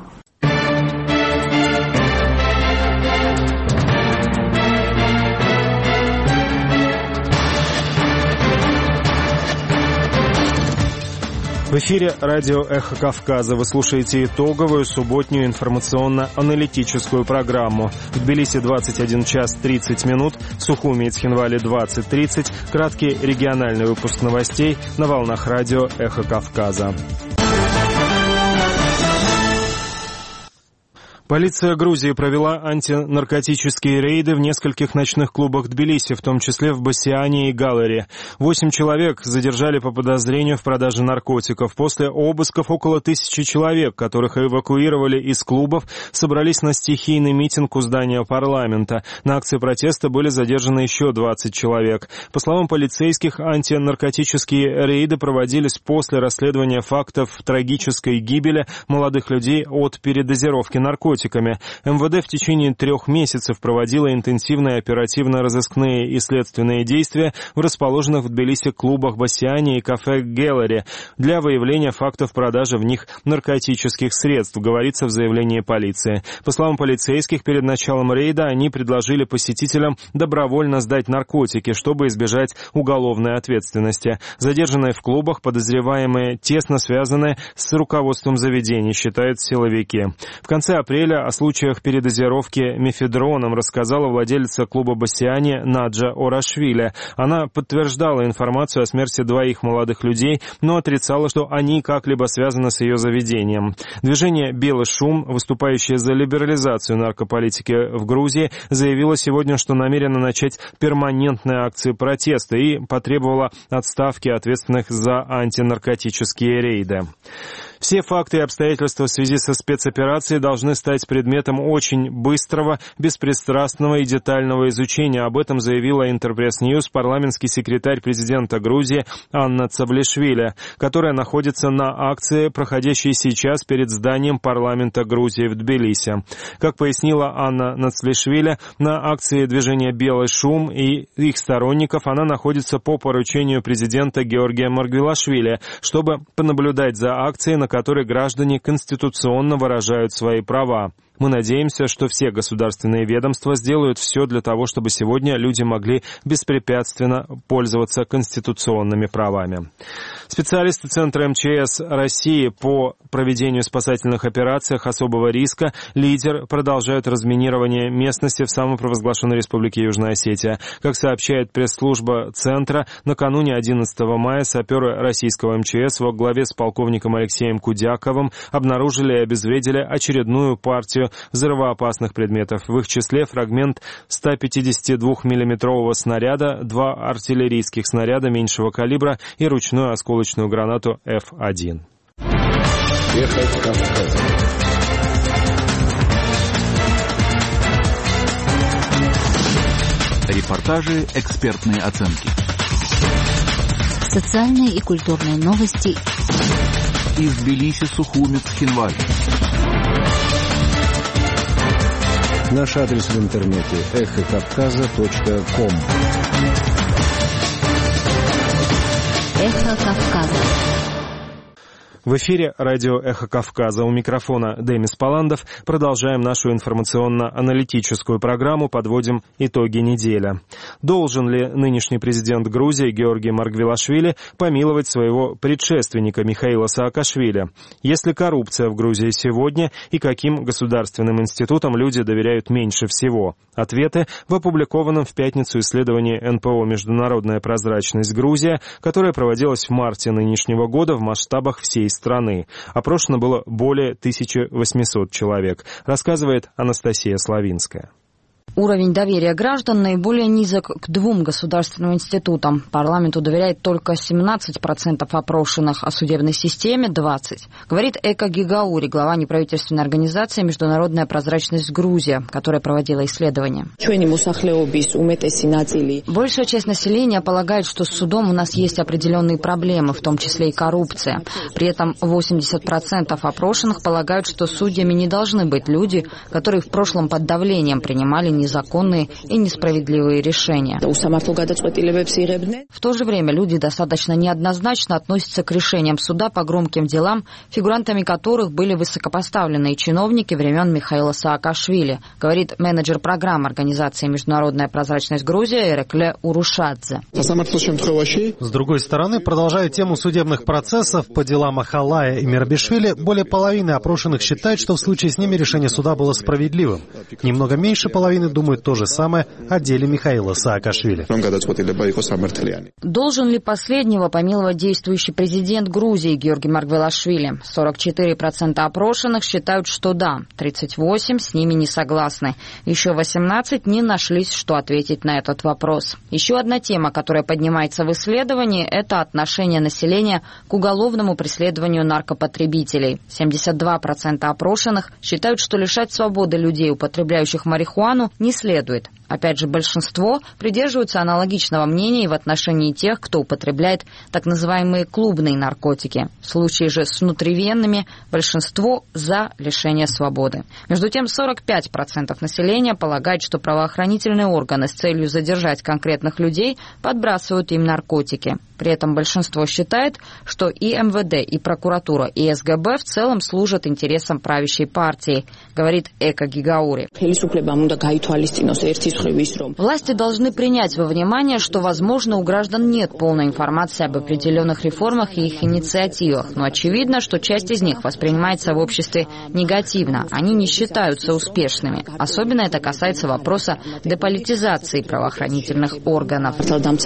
[SPEAKER 1] В эфире радио «Эхо Кавказа». Вы слушаете итоговую субботнюю информационно-аналитическую программу. В Тбилиси двадцать один час тридцать минут, в Сухуми и Цхинвале двадцать тридцать. Краткий региональный выпуск новостей на волнах радио «Эхо Кавказа». Полиция Грузии провела антинаркотические рейды в нескольких ночных клубах Тбилиси, в том числе в Басиане и Галере. Восемь человек задержали по подозрению в продаже наркотиков. После обысков около тысячи человек, которых эвакуировали из клубов, собрались на стихийный митинг у здания парламента. На акции протеста были задержаны еще двадцать человек. По словам полицейских, антинаркотические рейды проводились после расследования фактов трагической гибели молодых людей от передозировки наркотиков. МВД в течение трех месяцев проводила интенсивные оперативно-розыскные и следственные действия в расположенных в Тбилиси клубах Басиане и кафе Геллери для выявления фактов продажи в них наркотических средств, говорится в заявлении полиции. По словам полицейских, перед началом рейда они предложили посетителям добровольно сдать наркотики, чтобы избежать уголовной ответственности. Задержанные в клубах подозреваемые тесно связаны с руководством заведений, считают силовики. В конце апреля о случаях передозировки мефедроном рассказала владелица клуба «Басиане» Наджа Орашвили. Она подтверждала информацию о смерти двоих молодых людей, но отрицала, что они как-либо связаны с ее заведением. Движение «Белый шум», выступающее за либерализацию наркополитики в Грузии, заявило сегодня, что намерено начать перманентные акции протеста и потребовало отставки ответственных за антинаркотические рейды. Все факты и обстоятельства в связи со спецоперацией должны стать предметом очень быстрого, беспристрастного и детального изучения. Об этом заявила Интерпресс-Ньюс парламентский секретарь президента Грузии Анна Цавлишвили, которая находится на акции, проходящей сейчас перед зданием парламента Грузии в Тбилиси. Как пояснила Анна Нацлишвили, на акции движения «Белый шум» и их сторонников она находится по поручению президента Георгия Маргвелашвили, чтобы понаблюдать за акцией, на которой граждане конституционно выражают свои права. Мы надеемся, что все государственные ведомства сделают все для того, чтобы сегодня люди могли беспрепятственно пользоваться конституционными правами. Специалисты Центра МЧС России по проведению спасательных операций особого риска «Лидер» продолжают разминирование местности в самопровозглашенной республике Южная Осетия. Как сообщает пресс-служба Центра, накануне одиннадцатого мая саперы российского МЧС во главе с полковником Алексеем Кудяковым обнаружили и обезвредили очередную партию взрывоопасных предметов. В их числе фрагмент ста пятидесятидвухмиллиметрового снаряда, два артиллерийских снаряда меньшего калибра и ручную осколочную гранату эф один.
[SPEAKER 12] Репортажи, экспертные оценки. Социальные и культурные новости
[SPEAKER 13] из Тбилиси, Сухуми, Цхинвали.
[SPEAKER 14] Наш адрес в интернете эхо кавказа точка ком.
[SPEAKER 12] Эхо Кавказа.
[SPEAKER 1] В эфире радио «Эхо Кавказа». У микрофона Демис Паландов. Продолжаем нашу информационно-аналитическую программу, подводим итоги недели. Должен ли нынешний президент Грузии Георгий Маргвелашвили помиловать своего предшественника Михаила Саакашвили? Есть ли коррупция в Грузии сегодня и каким государственным институтам люди доверяют меньше всего? Ответы в опубликованном в пятницу исследовании эн пэ о «Международная прозрачность Грузия», которое проводилось в марте нынешнего года в масштабах всей страны. Опрошено было более тысячи восемьсот человек, рассказывает Анастасия Славинская.
[SPEAKER 15] Уровень доверия граждан наиболее низок к двум государственным институтам. Парламенту доверяет только семнадцать процентов опрошенных, а судебной системе – двадцать процентов. Говорит Эка Гигаури, глава неправительственной организации «Международная прозрачность Грузия», которая проводила исследование. Большая часть населения полагает, что с судом у нас есть определенные проблемы, в том числе и коррупция. При этом восемьдесят процентов опрошенных полагают, что судьями не должны быть люди, которые в прошлом под давлением принимали незаконные и несправедливые решения. В то же время люди достаточно неоднозначно относятся к решениям суда по громким делам, фигурантами которых были высокопоставленные чиновники времен Михаила Саакашвили, говорит менеджер программ организации «Международная прозрачность Грузия» Эрекле Урушадзе.
[SPEAKER 7] С другой стороны, продолжая тему судебных процессов по делам Ахалая и Мирабишвили, более половины опрошенных считают, что в случае с ними решение суда было справедливым. Немного меньше половины думают то же самое о деле Михаила Саакашвили.
[SPEAKER 15] Должен ли последнего помиловать действующий президент Грузии Георгий Маргвелашвили? сорок четыре процента опрошенных считают, что да, тридцать восемь процентов с ними не согласны. Еще восемнадцать процентов не нашлись, что ответить на этот вопрос. Еще одна тема, которая поднимается в исследовании, это отношение населения к уголовному преследованию наркопотребителей. семьдесят два процента опрошенных считают, что лишать свободы людей, употребляющих марихуану, не следует. Опять же, большинство придерживаются аналогичного мнения и в отношении тех, кто употребляет так называемые клубные наркотики. В случае же с внутривенными большинство за лишение свободы. Между тем, сорок пять процентов населения полагает, что правоохранительные органы с целью задержать конкретных людей подбрасывают им наркотики. При этом большинство считает, что и эм вэ дэ, и прокуратура, и эс гэ бэ в целом служат интересам правящей партии, говорит Эка Гигаури. Власти должны принять во внимание, что, возможно, у граждан нет полной информации об определенных реформах и их инициативах, но очевидно, что часть из них воспринимается в обществе негативно. Они не считаются успешными. Особенно это касается вопроса деполитизации правоохранительных органов.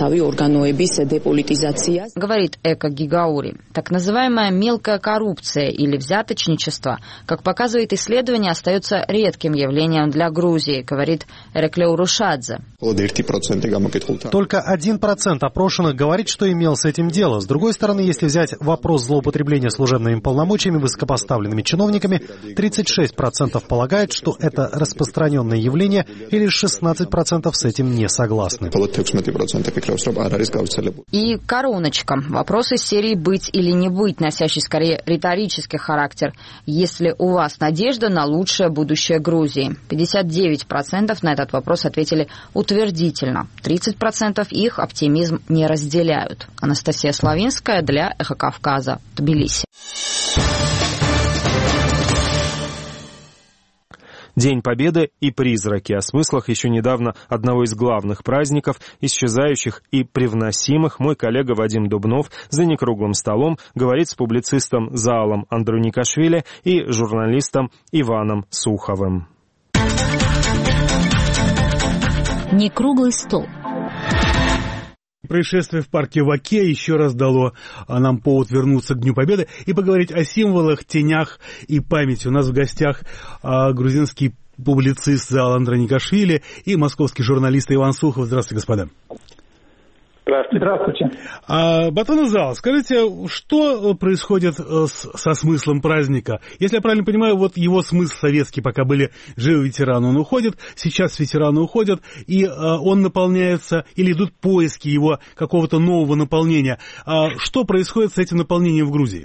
[SPEAKER 15] Говорит Эка Гигаури. Так называемая мелкая коррупция или взяточничество, как показывает исследование, остается редким явлением для Грузии, говорит Эрекле Урушадзе.
[SPEAKER 7] Только один процент опрошенных говорит, что имел с этим дело. С другой стороны, если взять вопрос злоупотребления служебными полномочиями высокопоставленными чиновниками, тридцать шесть процентов полагают, что это распространенное явление, и лишь шестнадцать процентов с этим не согласны.
[SPEAKER 15] И короночка. Вопрос из серии «быть или не быть», носящий скорее риторический характер. Есть ли у вас надежда на лучшее будущее Грузии? пятьдесят девять процентов на этот вопрос ответили утвердительно. тридцать процентов их оптимизм не разделяют. Анастасия Славинская для Эхо Кавказа, Тбилиси.
[SPEAKER 1] День Победы и призраки. О смыслах еще недавно одного из главных праздников, исчезающих и привносимых, мой коллега Вадим Дубнов за некруглым столом говорит с публицистом Заалом Андроникашвили и журналистом Иваном Суховым.
[SPEAKER 12] Некруглый стол.
[SPEAKER 16] Происшествие в парке Ваке еще раз дало нам повод вернуться к Дню Победы и поговорить о символах, тенях и памяти. У нас в гостях а, грузинский публицист Заал Андроникашвили и московский журналист Иван Сухов. Здравствуйте, господа.
[SPEAKER 17] Здравствуйте.
[SPEAKER 16] Здравствуйте. А, Батон Узал, скажите, что происходит с, со смыслом праздника? Если я правильно понимаю, вот его смысл советский, пока были живы ветераны, он уходит, сейчас ветераны уходят, и а, он наполняется, или идут поиски его какого-то нового наполнения. А, что происходит с этим наполнением в Грузии?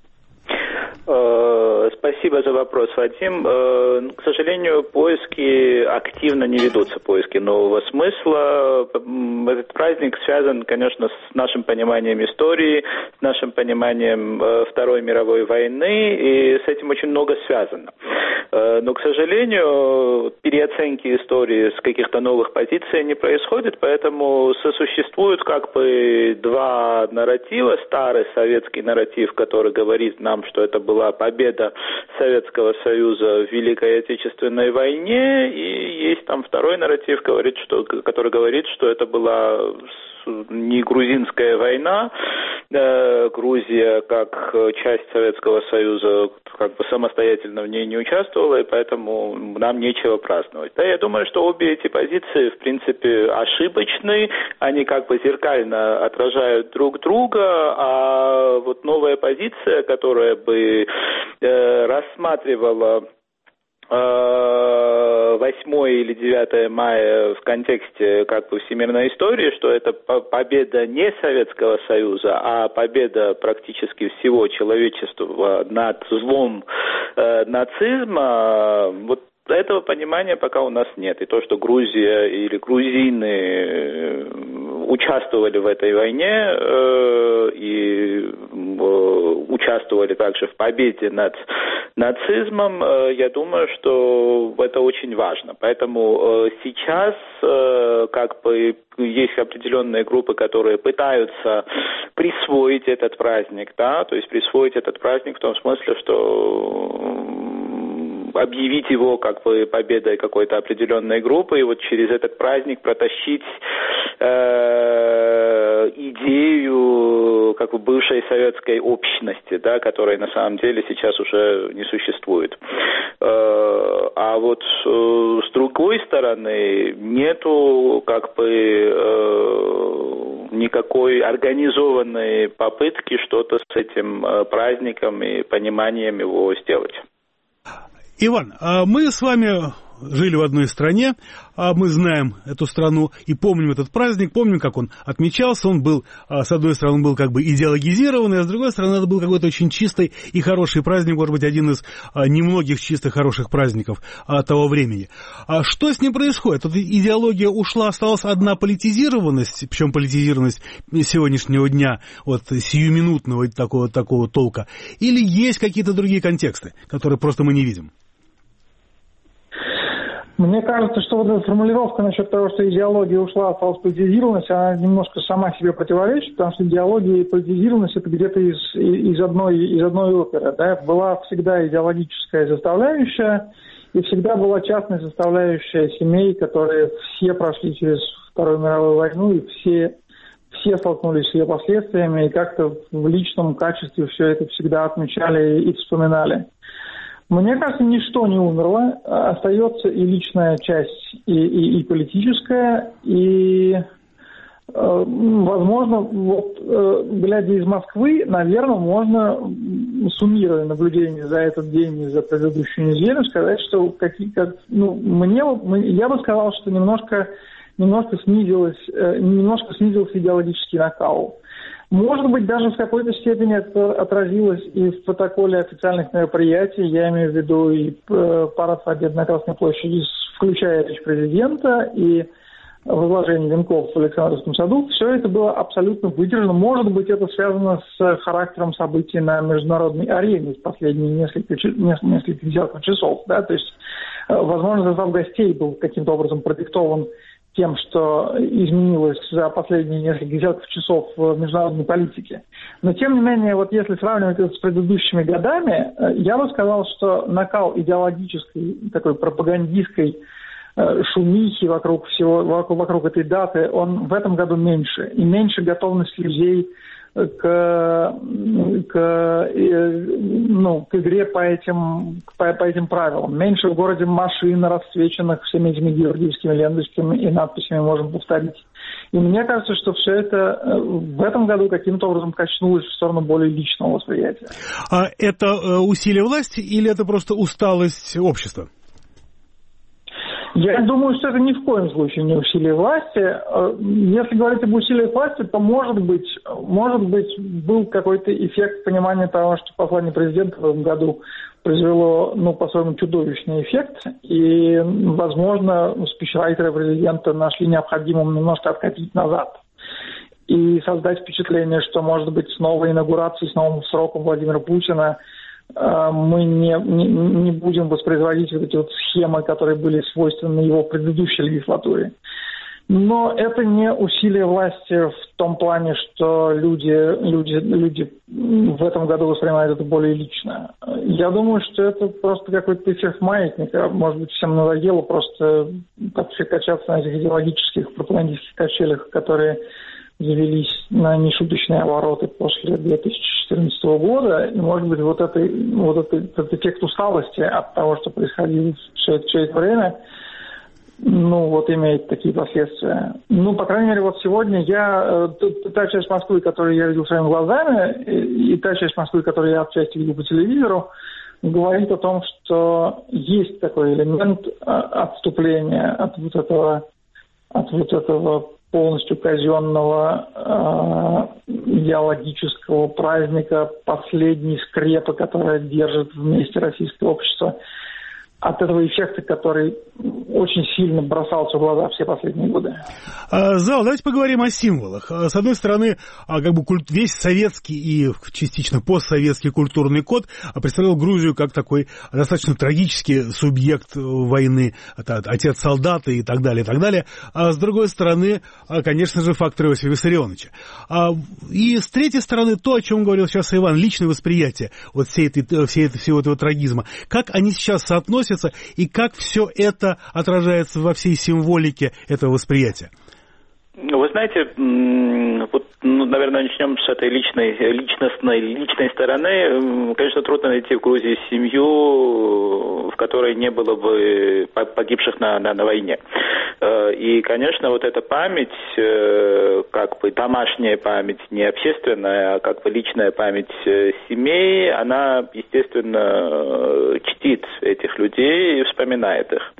[SPEAKER 17] Спасибо за вопрос, Вадим. К сожалению, поиски активно не ведутся, поиски нового смысла. Этот праздник связан, конечно, с нашим пониманием истории, с нашим пониманием Второй мировой войны, и с этим очень много связано. Но, к сожалению, переоценки истории с каких-то новых позиций не происходит, поэтому сосуществуют как бы два нарратива. Старый советский нарратив, который говорит нам, что это была победа Советского Союза в Великой Отечественной войне, и есть там второй нарратив, говорит, что, который говорит, что это была не грузинская война, э, Грузия как часть Советского Союза как бы самостоятельно в ней не участвовала, и поэтому нам нечего праздновать. Да, я думаю, что обе эти позиции, в принципе, ошибочны, они как бы зеркально отражают друг друга, а вот новая позиция, которая бы э, рассматривала восьмое или девятое мая в контексте как бы всемирной истории, что это победа не Советского Союза, а победа практически всего человечества над злом э, нацизма. Вот этого понимания пока у нас нет. И то, что Грузия или грузины участвовали в этой войне э, и э, участвовали также в победе над нацизмом, э, я думаю, что это очень важно. Поэтому э, сейчас э, как бы есть определенные группы, которые пытаются присвоить этот праздник, да, то есть присвоить этот праздник в том смысле, что объявить его как бы победой какой-то определенной группы и вот через этот праздник протащить э, идею как бы бывшей советской общности, да, которой на самом деле сейчас уже не существует. Э, а вот э, с другой стороны нету как бы э, никакой организованной попытки что-то с этим э, праздником и пониманием его сделать.
[SPEAKER 16] Иван, мы с вами жили в одной стране, мы знаем эту страну и помним этот праздник, помним, как он отмечался. Он был, с одной стороны, он был как бы идеологизированный, а с другой стороны, это был какой-то очень чистый и хороший праздник, может быть, один из немногих чистых хороших праздников того времени. А что с ним происходит? Вот идеология ушла, осталась одна политизированность, причем политизированность сегодняшнего дня, вот сиюминутного такого, такого толка, или есть какие-то другие контексты, которые просто мы не видим?
[SPEAKER 18] Мне кажется, что вот эта формулировка насчет того, что идеология ушла, осталась политизированность, она немножко сама себе противоречит, потому что идеология и политизированность это где-то из, из, одной, из одной оперы. Да? Была всегда идеологическая составляющая, и всегда была частная составляющая семей, которые все прошли через Вторую мировую войну, и все, все столкнулись с ее последствиями, и как-то в личном качестве все это всегда отмечали и вспоминали. Мне кажется, ничто не умерло, остается и личная часть, и, и, и политическая, и, э, возможно, вот, э, глядя из Москвы, наверное, можно, суммируя наблюдения за этот день и за предыдущую неделю, сказать, что какие, как, ну, мне, я бы сказал, что немножко, немножко, снизилось, э, немножко снизился идеологический накал. Может быть, даже в какой-то степени это отразилось и в протоколе официальных мероприятий, я имею в виду и парад Победы на Красной площади, включая речь президента и возложение венков в Александровском саду. Все это было абсолютно выдержано. Может быть, это связано с характером событий на международной арене в последние несколько, несколько десятков часов. Да? То есть, возможно, состав гостей был каким-то образом продиктован тем, что изменилось за последние несколько десятков часов в международной политике. Но, тем не менее, вот если сравнивать это с предыдущими годами, я бы сказал, что накал идеологической, такой пропагандистской шумихи вокруг всего, вокруг, вокруг этой даты, он в этом году меньше. И меньше готовность людей к, к, ну, к игре по этим, по, по этим правилам. Меньше в городе машин, расцвеченных всеми этими георгиевскими ленточками и надписями можем повторить. И мне кажется, что все это в этом году каким-то образом качнулось в сторону более личного восприятия.
[SPEAKER 16] А это усилие власти или это просто усталость общества?
[SPEAKER 18] Я думаю, что это ни в коем случае не усилие власти. Если говорить об усилиях власти, то, может быть, может быть, был какой-то эффект понимания того, что послание президента в этом году произвело, ну, по-своему, чудовищный эффект. И, возможно, спичрайтеры президента нашли необходимым немножко откатить назад и создать впечатление, что, может быть, с новой инаугурацией, с новым сроком Владимира Путина мы не, не, не будем воспроизводить вот эти вот схемы, которые были свойственны его предыдущей легислатуре. Но это не усилие власти в том плане, что люди, люди, люди в этом году воспринимают это более лично. Я думаю, что это просто какой-то эффект маятника. Может быть, всем надоело просто так все качаться на этих идеологических пропагандистских качелях, которые завелись на нешуточные обороты после две тысячи четырнадцатого года. И, может быть, вот, это, вот это, этот эффект усталости от того, что происходило все это, все это время, ну, вот имеет такие последствия. Ну, по крайней мере, вот сегодня я, та часть Москвы, которую я видел своими глазами, и, и та часть Москвы, которую я отчасти видел по телевизору, говорит о том, что есть такой элемент отступления от вот этого, от вот этого полностью казенного э, идеологического праздника, последней скрепы, которая держит вместе российское общество, от этого эффекта, который очень сильно бросался в глаза все последние годы.
[SPEAKER 16] Зал, давайте поговорим о символах. С одной стороны, как бы весь советский и частично постсоветский культурный код представлял Грузию как такой достаточно трагический субъект войны, отец солдата и так далее, и так далее. А с другой стороны, конечно же, факторы Иосифа Виссарионовича. И с третьей стороны, то, о чем говорил сейчас Иван, личное восприятие вот всей этой, всей этой, всего этого трагизма. Как они сейчас соотносятся и как все это отражается во всей символике этого восприятия?
[SPEAKER 17] Вы знаете, вот, ну, наверное, начнем с этой личной, личностной, личной стороны. Конечно, трудно найти в Грузии семью, в которой не было бы погибших на, на, на войне. И, конечно, вот эта память, как бы домашняя память, не общественная, а как бы личная память семей, она, естественно, чтит этих людей и вспоминает их.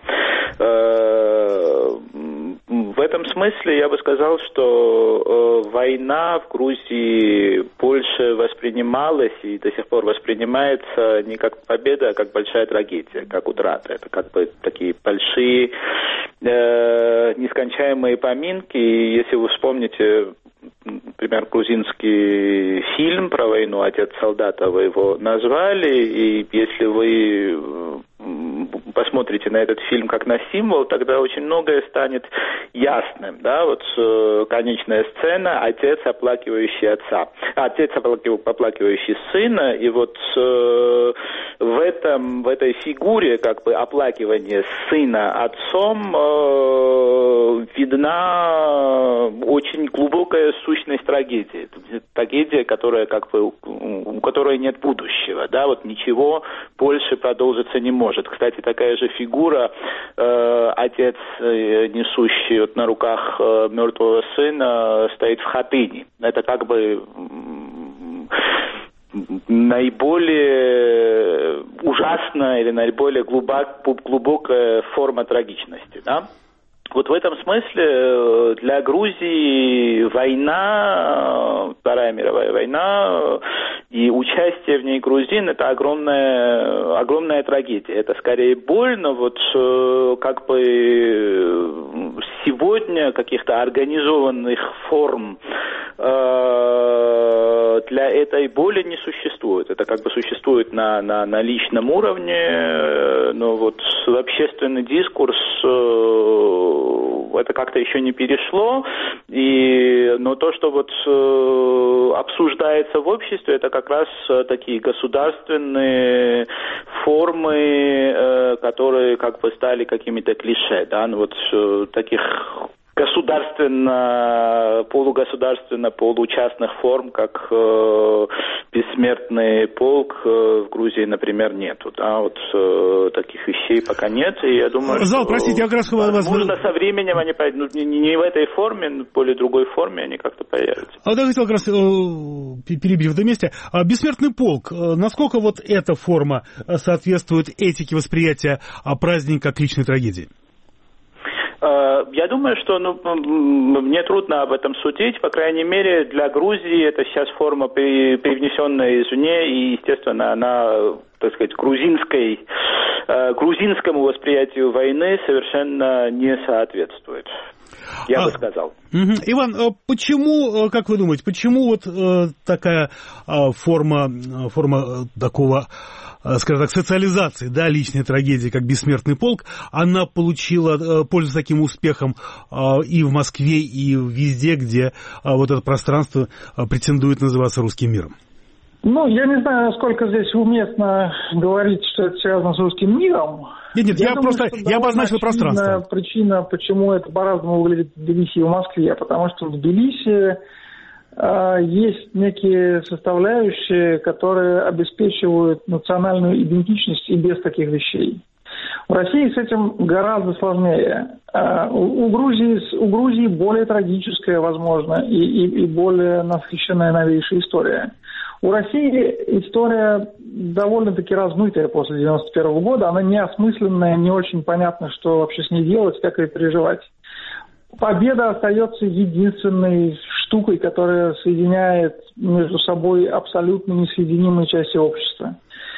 [SPEAKER 17] В этом смысле я бы сказал, что э, война в Грузии больше воспринималась и до сих пор воспринимается не как победа, а как большая трагедия, как утрата. Это как бы такие большие э, нескончаемые поминки. И если вы вспомните, например, грузинский фильм про войну «Отец солдата», вы его назвали, и если вы посмотрите на этот фильм как на символ, тогда очень многое станет ясным. Да? Вот э, конечная сцена, отец, оплакивающий отца, отец, оплакивающий сына, и вот э, в, этом, в этой фигуре как бы оплакивания сына отцом э, видна очень глубокая сущность трагедии. Трагедия, которая как бы, у которой нет будущего. Да? Вот ничего больше продолжиться не может. Кстати, такая же фигура, э, отец, э, несущий вот, на руках э, мертвого сына, стоит в хатыне. Это как бы наиболее ужасная или наиболее глубок, глубокая форма трагичности, да? Вот в этом смысле для Грузии война, Вторая мировая война и участие в ней грузин – это огромная, огромная трагедия. Это скорее боль, но вот как бы сегодня каких-то организованных форм для этой боли не существует. Это как бы существует на, на, на личном уровне, но вот в общественный дискурс это как-то еще не перешло, и, но то, что вот э, обсуждается в обществе, это как раз э, такие государственные формы, э, которые как бы стали какими-то клише, да, ну, вот э, таких государственных государственно, полугосударственно, получастных форм, как э, бессмертный полк э, в Грузии, например, нету. Да, вот э, таких вещей пока нет. И я думаю,
[SPEAKER 16] Зал,
[SPEAKER 17] что,
[SPEAKER 16] простите, я как раз вас...
[SPEAKER 17] возможно, со временем они ну, не, не в этой форме, но в более другой форме они как-то появятся.
[SPEAKER 16] А да, хотел как раз э, перебить в этом месте. Бессмертный полк, насколько вот эта форма соответствует этике восприятия праздника как личной трагедии?
[SPEAKER 17] Я думаю, что ну, мне трудно об этом судить. По крайней мере, для Грузии это сейчас форма, привнесенная извне, и, естественно, она, так сказать, грузинской, грузинскому восприятию войны совершенно не соответствует. Я а, бы сказал.
[SPEAKER 16] Угу. Иван, почему, как вы думаете, почему вот э, такая э, форма, форма такого, э, скажем так, социализации, да, личной трагедии, как бессмертный полк, она получила, э, пользуется таким успехом э, и в Москве, и везде, где э, вот это пространство э, претендует называться русским миром?
[SPEAKER 18] Ну, я не знаю, насколько здесь уместно говорить, что это связано с русским миром.
[SPEAKER 16] Нет, нет, я, я думаю, просто, я обозначил пространство.
[SPEAKER 18] Причина, почему это по-разному выглядит в Тбилиси и в Москве, потому что в Тбилиси э, есть некие составляющие, которые обеспечивают национальную идентичность и без таких вещей. В России с этим гораздо сложнее. Э, у, у, Грузии, у Грузии более трагическая, возможно, и, и, и более насыщенная новейшая история. У России история довольно-таки размытая после девяносто первого года. Она неосмысленная, не очень понятно, что вообще с ней делать, как ее переживать. Победа остается единственной штукой, которая соединяет между собой абсолютно несоединимые части общества.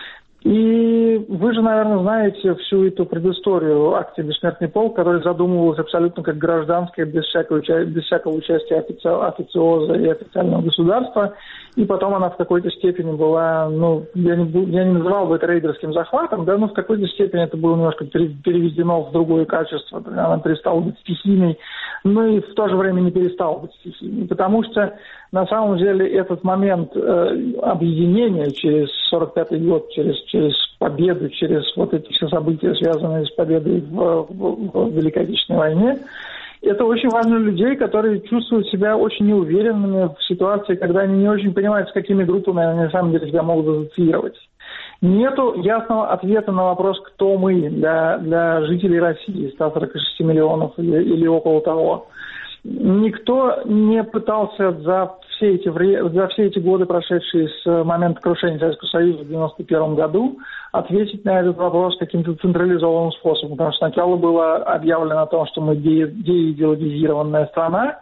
[SPEAKER 18] И вы же, наверное, знаете всю эту предысторию акции «Бессмертный полк», которая задумывалась абсолютно как гражданская, без всякого, без всякого участия офици... официоза и официального государства. И потом она в какой-то степени была, ну, я не, я не называл бы это рейдерским захватом, да, но в какой-то степени это было немножко переведено в другое качество. Она перестала быть стихийной, но и в то же время не перестала быть стихийной. Потому что на самом деле этот момент э, объединения через сорок пятый год, через, через победу, через вот эти все события, связанные с победой в, в, в Великой Отечественной войне, это очень важно для людей, которые чувствуют себя очень неуверенными в ситуации, когда они не очень понимают, с какими группами они на самом деле себя могут ассоциировать. Нету ясного ответа на вопрос, кто мы для, для жителей России, ста сорока шести миллионов или, или около того. Никто не пытался за все эти, за все эти годы, прошедшие с момента крушения Советского Союза в девяносто первом году, ответить на этот вопрос каким-то централизованным способом. Потому что сначала было объявлено о том, что мы де- деидеологизированная страна,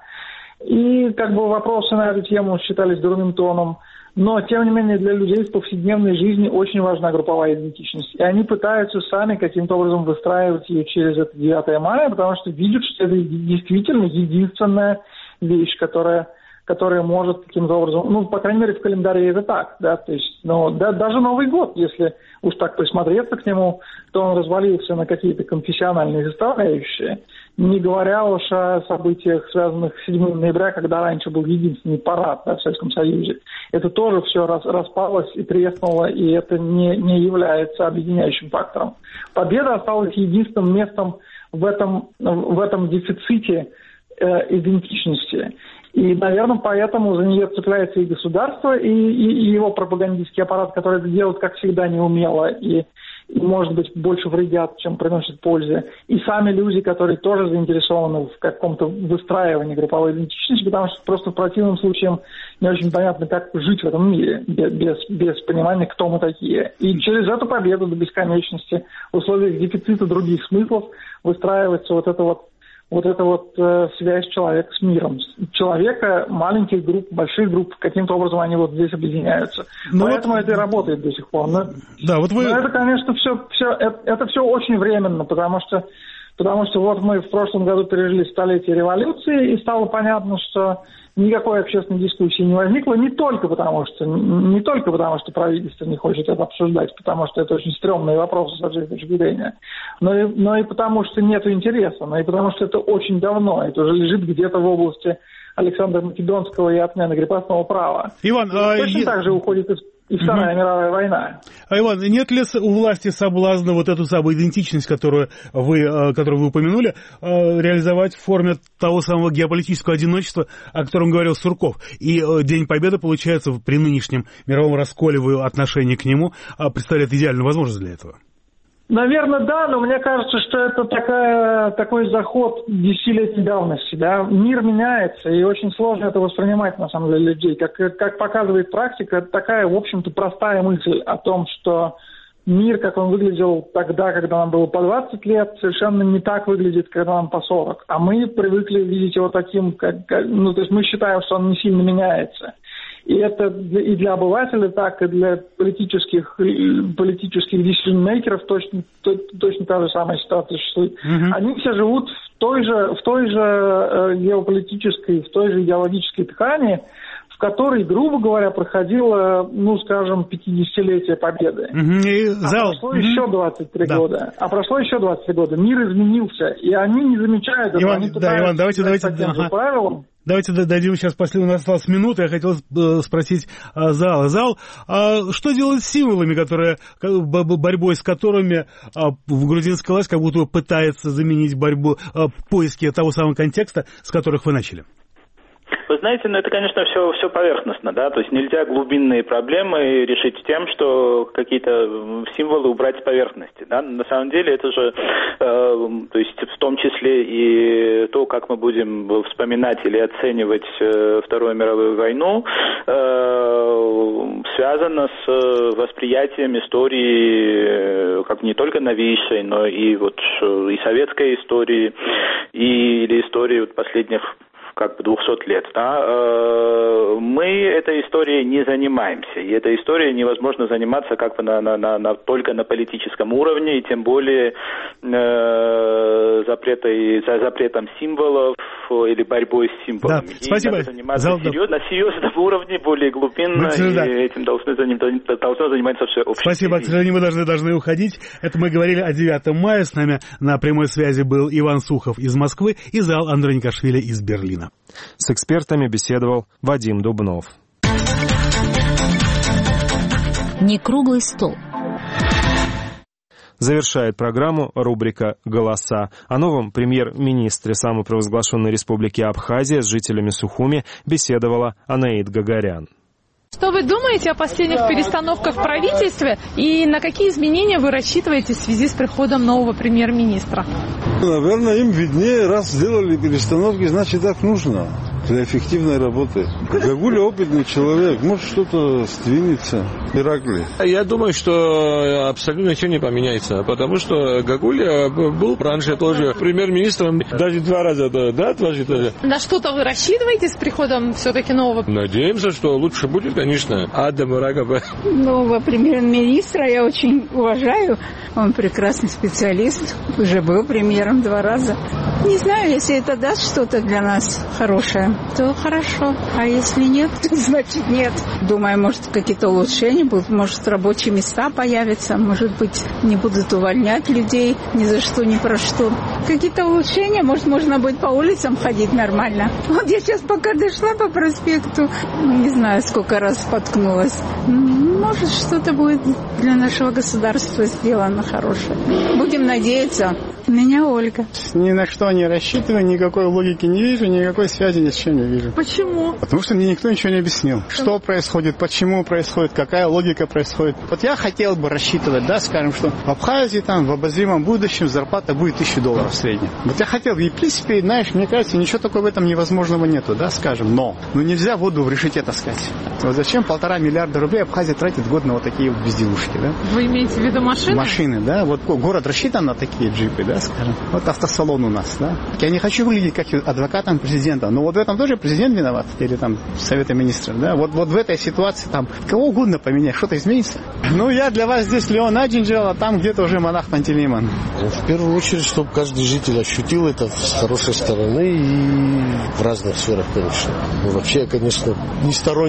[SPEAKER 18] и как бы вопросы на эту тему считались дурным тоном. Но, тем не менее, для людей в повседневной жизни очень важна групповая идентичность. И они пытаются сами каким-то образом выстраивать ее через это девятое мая, потому что видят, что это действительно единственная вещь, которая, которая может каким-то образом... Ну, по крайней мере, в календаре это так, да, то есть, ну, да, даже Новый год, если уж так присмотреться к нему, то он развалился на какие-то конфессиональные составляющие, не говоря уж о событиях, связанных с седьмого ноября, когда раньше был единственный парад, да, в Советском Союзе. Это тоже все рас, распалось и треснуло, и это не, не является объединяющим фактором. Победа осталась единственным местом в этом, в этом дефиците э, идентичности. И, наверное, поэтому за нее цепляется и государство, и, и, и его пропагандистский аппарат, который это делает, как всегда, неумело и, и, может быть, больше вредят, чем приносят пользы. И сами люди, которые тоже заинтересованы в каком-то выстраивании групповой идентичности, потому что просто в противном случае не очень понятно, как жить в этом мире без, без понимания, кто мы такие. И через эту победу до бесконечности в условиях дефицита других смыслов выстраивается вот это вот вот эта вот э, связь человека с миром. Человека, маленьких групп, больших групп, каким-то образом они вот здесь объединяются. Ну, поэтому вот... это и работает до сих пор. Но,
[SPEAKER 16] да, вот вы...
[SPEAKER 18] но это, конечно, все, все, это, это все очень временно, потому что, потому что вот мы в прошлом году пережили столетие революции, и стало понятно, что никакой общественной дискуссии не возникло, не только потому, что, не только потому, что правительство не хочет это обсуждать, потому что это очень стрёмные вопросы с этой точки зрения, но и, но и потому, что нет интереса, но и потому, что это очень давно, это уже лежит где-то в области Александра Македонского и отмены крепостного права.
[SPEAKER 16] Иван,
[SPEAKER 18] а... точно
[SPEAKER 16] я...
[SPEAKER 18] так же уходит из и Вторая mm-hmm. мировая война.
[SPEAKER 16] А, Иван, нет ли у власти соблазна вот эту самую идентичность, которую вы, которую вы упомянули, реализовать в форме того самого геополитического одиночества, о котором говорил Сурков? И День Победы, получается, при нынешнем мировом расколе в отношении к нему представляет идеальную возможность для этого.
[SPEAKER 18] Наверное, да, но мне кажется, что это такая, такой заход десятилетней давности. Да? Мир меняется, и очень сложно это воспринимать, на самом деле, людей. Как, как показывает практика, это такая, в общем-то, простая мысль о том, что мир, как он выглядел тогда, когда нам было по двадцать лет, совершенно не так выглядит, когда нам по сорок. А мы привыкли видеть его таким, как, как, ну, то есть мы считаем, что он не сильно меняется. И это и для обывателя так, и для политических, политических decision-makers точно, точно та же самая ситуация существует. Mm-hmm. Они все живут в той же, в той же геополитической, в той же идеологической ткани, в которой, грубо говоря, проходило, ну, скажем, пятидесятилетие Победы. Mm-hmm. И зал... А прошло mm-hmm. еще двадцать три да. года. А прошло еще двадцать три года. Мир изменился. И они не замечают этого.
[SPEAKER 16] Иван, да, Иван, давайте, давайте, по тем же правилам. Давайте дадим сейчас последнюю, у нас осталась минута, я хотел спросить а, зал. Зал, а что делать с символами, которые, борьбой с которыми а, грузинская власть как будто пытается заменить борьбу, а, поиски того самого контекста, с которых вы начали?
[SPEAKER 17] Вы знаете, ну это, конечно, все, все поверхностно, да, то есть нельзя глубинные проблемы решить тем, что какие-то символы убрать с поверхности, да, на самом деле это же, э, то есть в том числе и то, как мы будем вспоминать или оценивать э, Вторую мировую войну, э, связано с восприятием истории, как не только новейшей, но и вот и советской истории, и, или истории вот последних как бы двухсот лет, да, мы этой историей не занимаемся, и этой историей невозможно заниматься как бы на, на, на, на, только на политическом уровне, и тем более э, запретой, за запретом символов или борьбой с символами.
[SPEAKER 16] Да, спасибо.
[SPEAKER 17] И надо заниматься Зал... серьезно, на серьезном уровне, более глубинно, и да. этим должны, должно заниматься все общество.
[SPEAKER 16] Спасибо, к сожалению, мы должны, должны уходить. Это мы говорили о девятом мая, с нами на прямой связи был Иван Сухов из Москвы и Зал Андроникашвили из Берлина.
[SPEAKER 1] С экспертами беседовал Вадим Дубнов.
[SPEAKER 12] Некруглый стол.
[SPEAKER 1] Завершает программу рубрика «Голоса». О новом премьер-министре самопровозглашенной республики Абхазия с жителями Сухуми беседовала Анаид Гагарян.
[SPEAKER 19] Что вы думаете о последних перестановках в правительстве и на какие изменения вы рассчитываете в связи с приходом нового премьер-министра?
[SPEAKER 20] Наверное, им виднее, раз сделали перестановки, значит так нужно для эффективной работы. Гагуля опытный человек, может что-то сдвинется. Иракли.
[SPEAKER 21] Я думаю, что абсолютно ничего не поменяется, потому что Гагуля был раньше тоже премьер-министром, даже два раза, да, дважды тоже.
[SPEAKER 19] На что-то вы рассчитываете с приходом все-таки нового?
[SPEAKER 21] Надеемся, что лучше будет, конечно, Адам Рагова.
[SPEAKER 22] Нового премьер-министра я очень уважаю. Он прекрасный специалист, уже был премьером два раза. Не знаю, если это даст что-то для нас хорошее, то хорошо. А если нет, то значит нет. Думаю, может, какие-то улучшения будут, может, рабочие места появятся, может быть, не будут увольнять людей ни за что, ни про что. Какие-то улучшения, может, можно будет по улицам ходить нормально. Вот я сейчас пока дошла по проспекту, не знаю, сколько раз споткнулась. Может, что-то будет для нашего государства сделано хорошее. Будем надеяться. Меня Ольга.
[SPEAKER 23] Ни на что не рассчитываю, никакой логики не вижу, никакой связи ни с чем не вижу.
[SPEAKER 19] Почему?
[SPEAKER 23] Потому что мне никто ничего не объяснил. Что происходит, почему происходит, какая логика происходит. Вот я хотел бы рассчитывать, да, скажем, что в Абхазии там в обозримом будущем зарплата будет тысяча долларов в среднем. Вот я хотел, и в принципе, знаешь, мне кажется, ничего такого в этом невозможного нету, да, скажем, но, но нельзя воду в решете таскать. Вот зачем полтора миллиарда рублей Абхазия тратит в год на вот такие вот безделушки, да?
[SPEAKER 19] Вы имеете в виду машины?
[SPEAKER 23] Машины, да, вот город рассчитан на такие джипы, да, скажем. Вот автосалон у нас, да. Я не хочу выглядеть как адвокатом президента, но вот в этом тоже президент виноват, или там Совета министров, да. Вот, вот в этой ситуации там кого угодно поменять, что-то изменится. Ну, я для вас здесь Леон Аджинджел, а там где-то уже монах Пантелеймон.
[SPEAKER 24] В первую очередь, чтобы каждый житель ощутил это с хорошей стороны и в разных сферах, конечно. Ну, вообще, я, конечно, не сторонник этих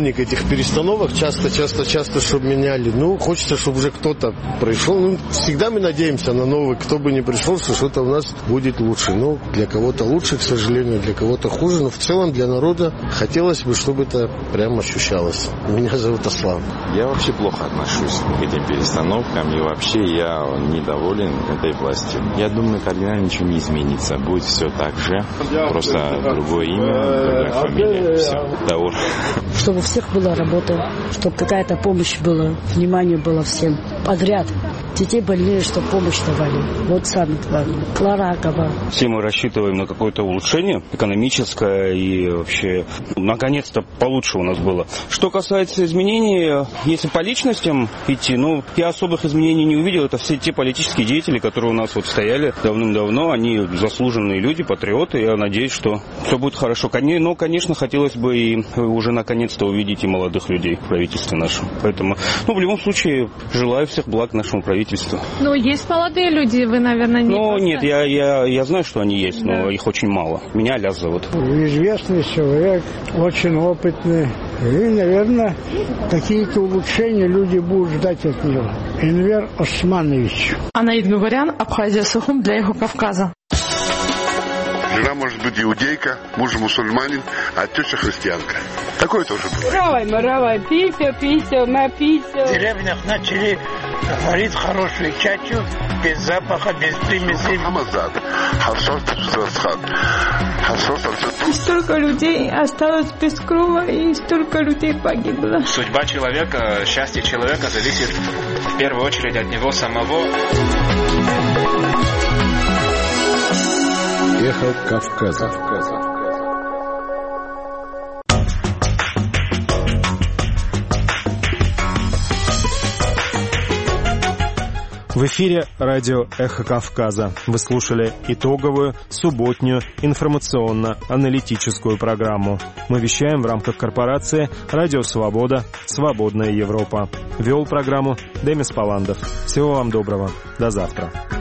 [SPEAKER 24] перестановок часто, часто, часто, чтобы меняли. Ну, хочется, чтобы уже кто-то пришел. Ну, всегда мы надеемся на новый, кто бы ни пришел, что что-то у нас будет лучше. Ну, для кого-то лучше, к сожалению, для кого-то хуже. Но в целом для народа хотелось бы, чтобы это прямо ощущалось. Меня зовут Аслан.
[SPEAKER 2] Я вообще плохо отношусь к этим перестановкам. И вообще я недоволен этой властью. Я думаю, кардинально ничего не изменится. Будет все так же. Просто другое имя, другая фамилия. Все. Даур.
[SPEAKER 3] Чтобы у всех была работа, чтобы какая-то помощь была, внимание было всем подряд. Детей больные, чтобы помощь давали. Вот самое главное. Клара Акаба.
[SPEAKER 4] Все мы рассчитываем на какое-то улучшение экономическое и вообще наконец-то получше у нас было. Что касается изменений, если по личностям идти, ну, я особых изменений не увидел. Это все те политические деятели, которые у нас вот стояли давным-давно. Они заслуженные люди, патриоты. Я надеюсь, что все будет хорошо. Но, конечно, хотелось бы и уже наконец-то увидеть и молодых людей в правительстве нашем. Поэтому, ну, в любом случае, желаю всех благ нашему правительству.
[SPEAKER 19] Ну, есть молодые люди, вы, наверное, не...
[SPEAKER 4] Ну,
[SPEAKER 19] просто...
[SPEAKER 4] нет, я, я, я знаю, что они есть, но да. Их очень мало. Меня Аляс зовут.
[SPEAKER 6] Известный человек, очень опытный. И, наверное, какие-то улучшения люди будут ждать от него. Энвер Османович.
[SPEAKER 19] Анаид Гугарян, Абхазия, Сухум для Эхо Кавказа.
[SPEAKER 25] Жена может быть иудейка, муж мусульманин, а теща христианка. Такое тоже бывает.
[SPEAKER 26] Равай, маравай, пися, пися, напися.
[SPEAKER 27] В деревнях начали варить хорошую чачу, без запаха, без примесей.
[SPEAKER 25] Хамазад.
[SPEAKER 26] И столько людей осталось без крова, и столько людей погибло.
[SPEAKER 28] Судьба человека, счастье человека зависит в первую очередь от него самого.
[SPEAKER 14] Эхо Кавказа.
[SPEAKER 1] В эфире радио «Эхо Кавказа». Вы слушали итоговую субботнюю информационно-аналитическую программу. Мы вещаем в рамках корпорации «Радио Свобода. Свободная Европа». Вел программу Демис Паландов. Всего вам доброго. До завтра.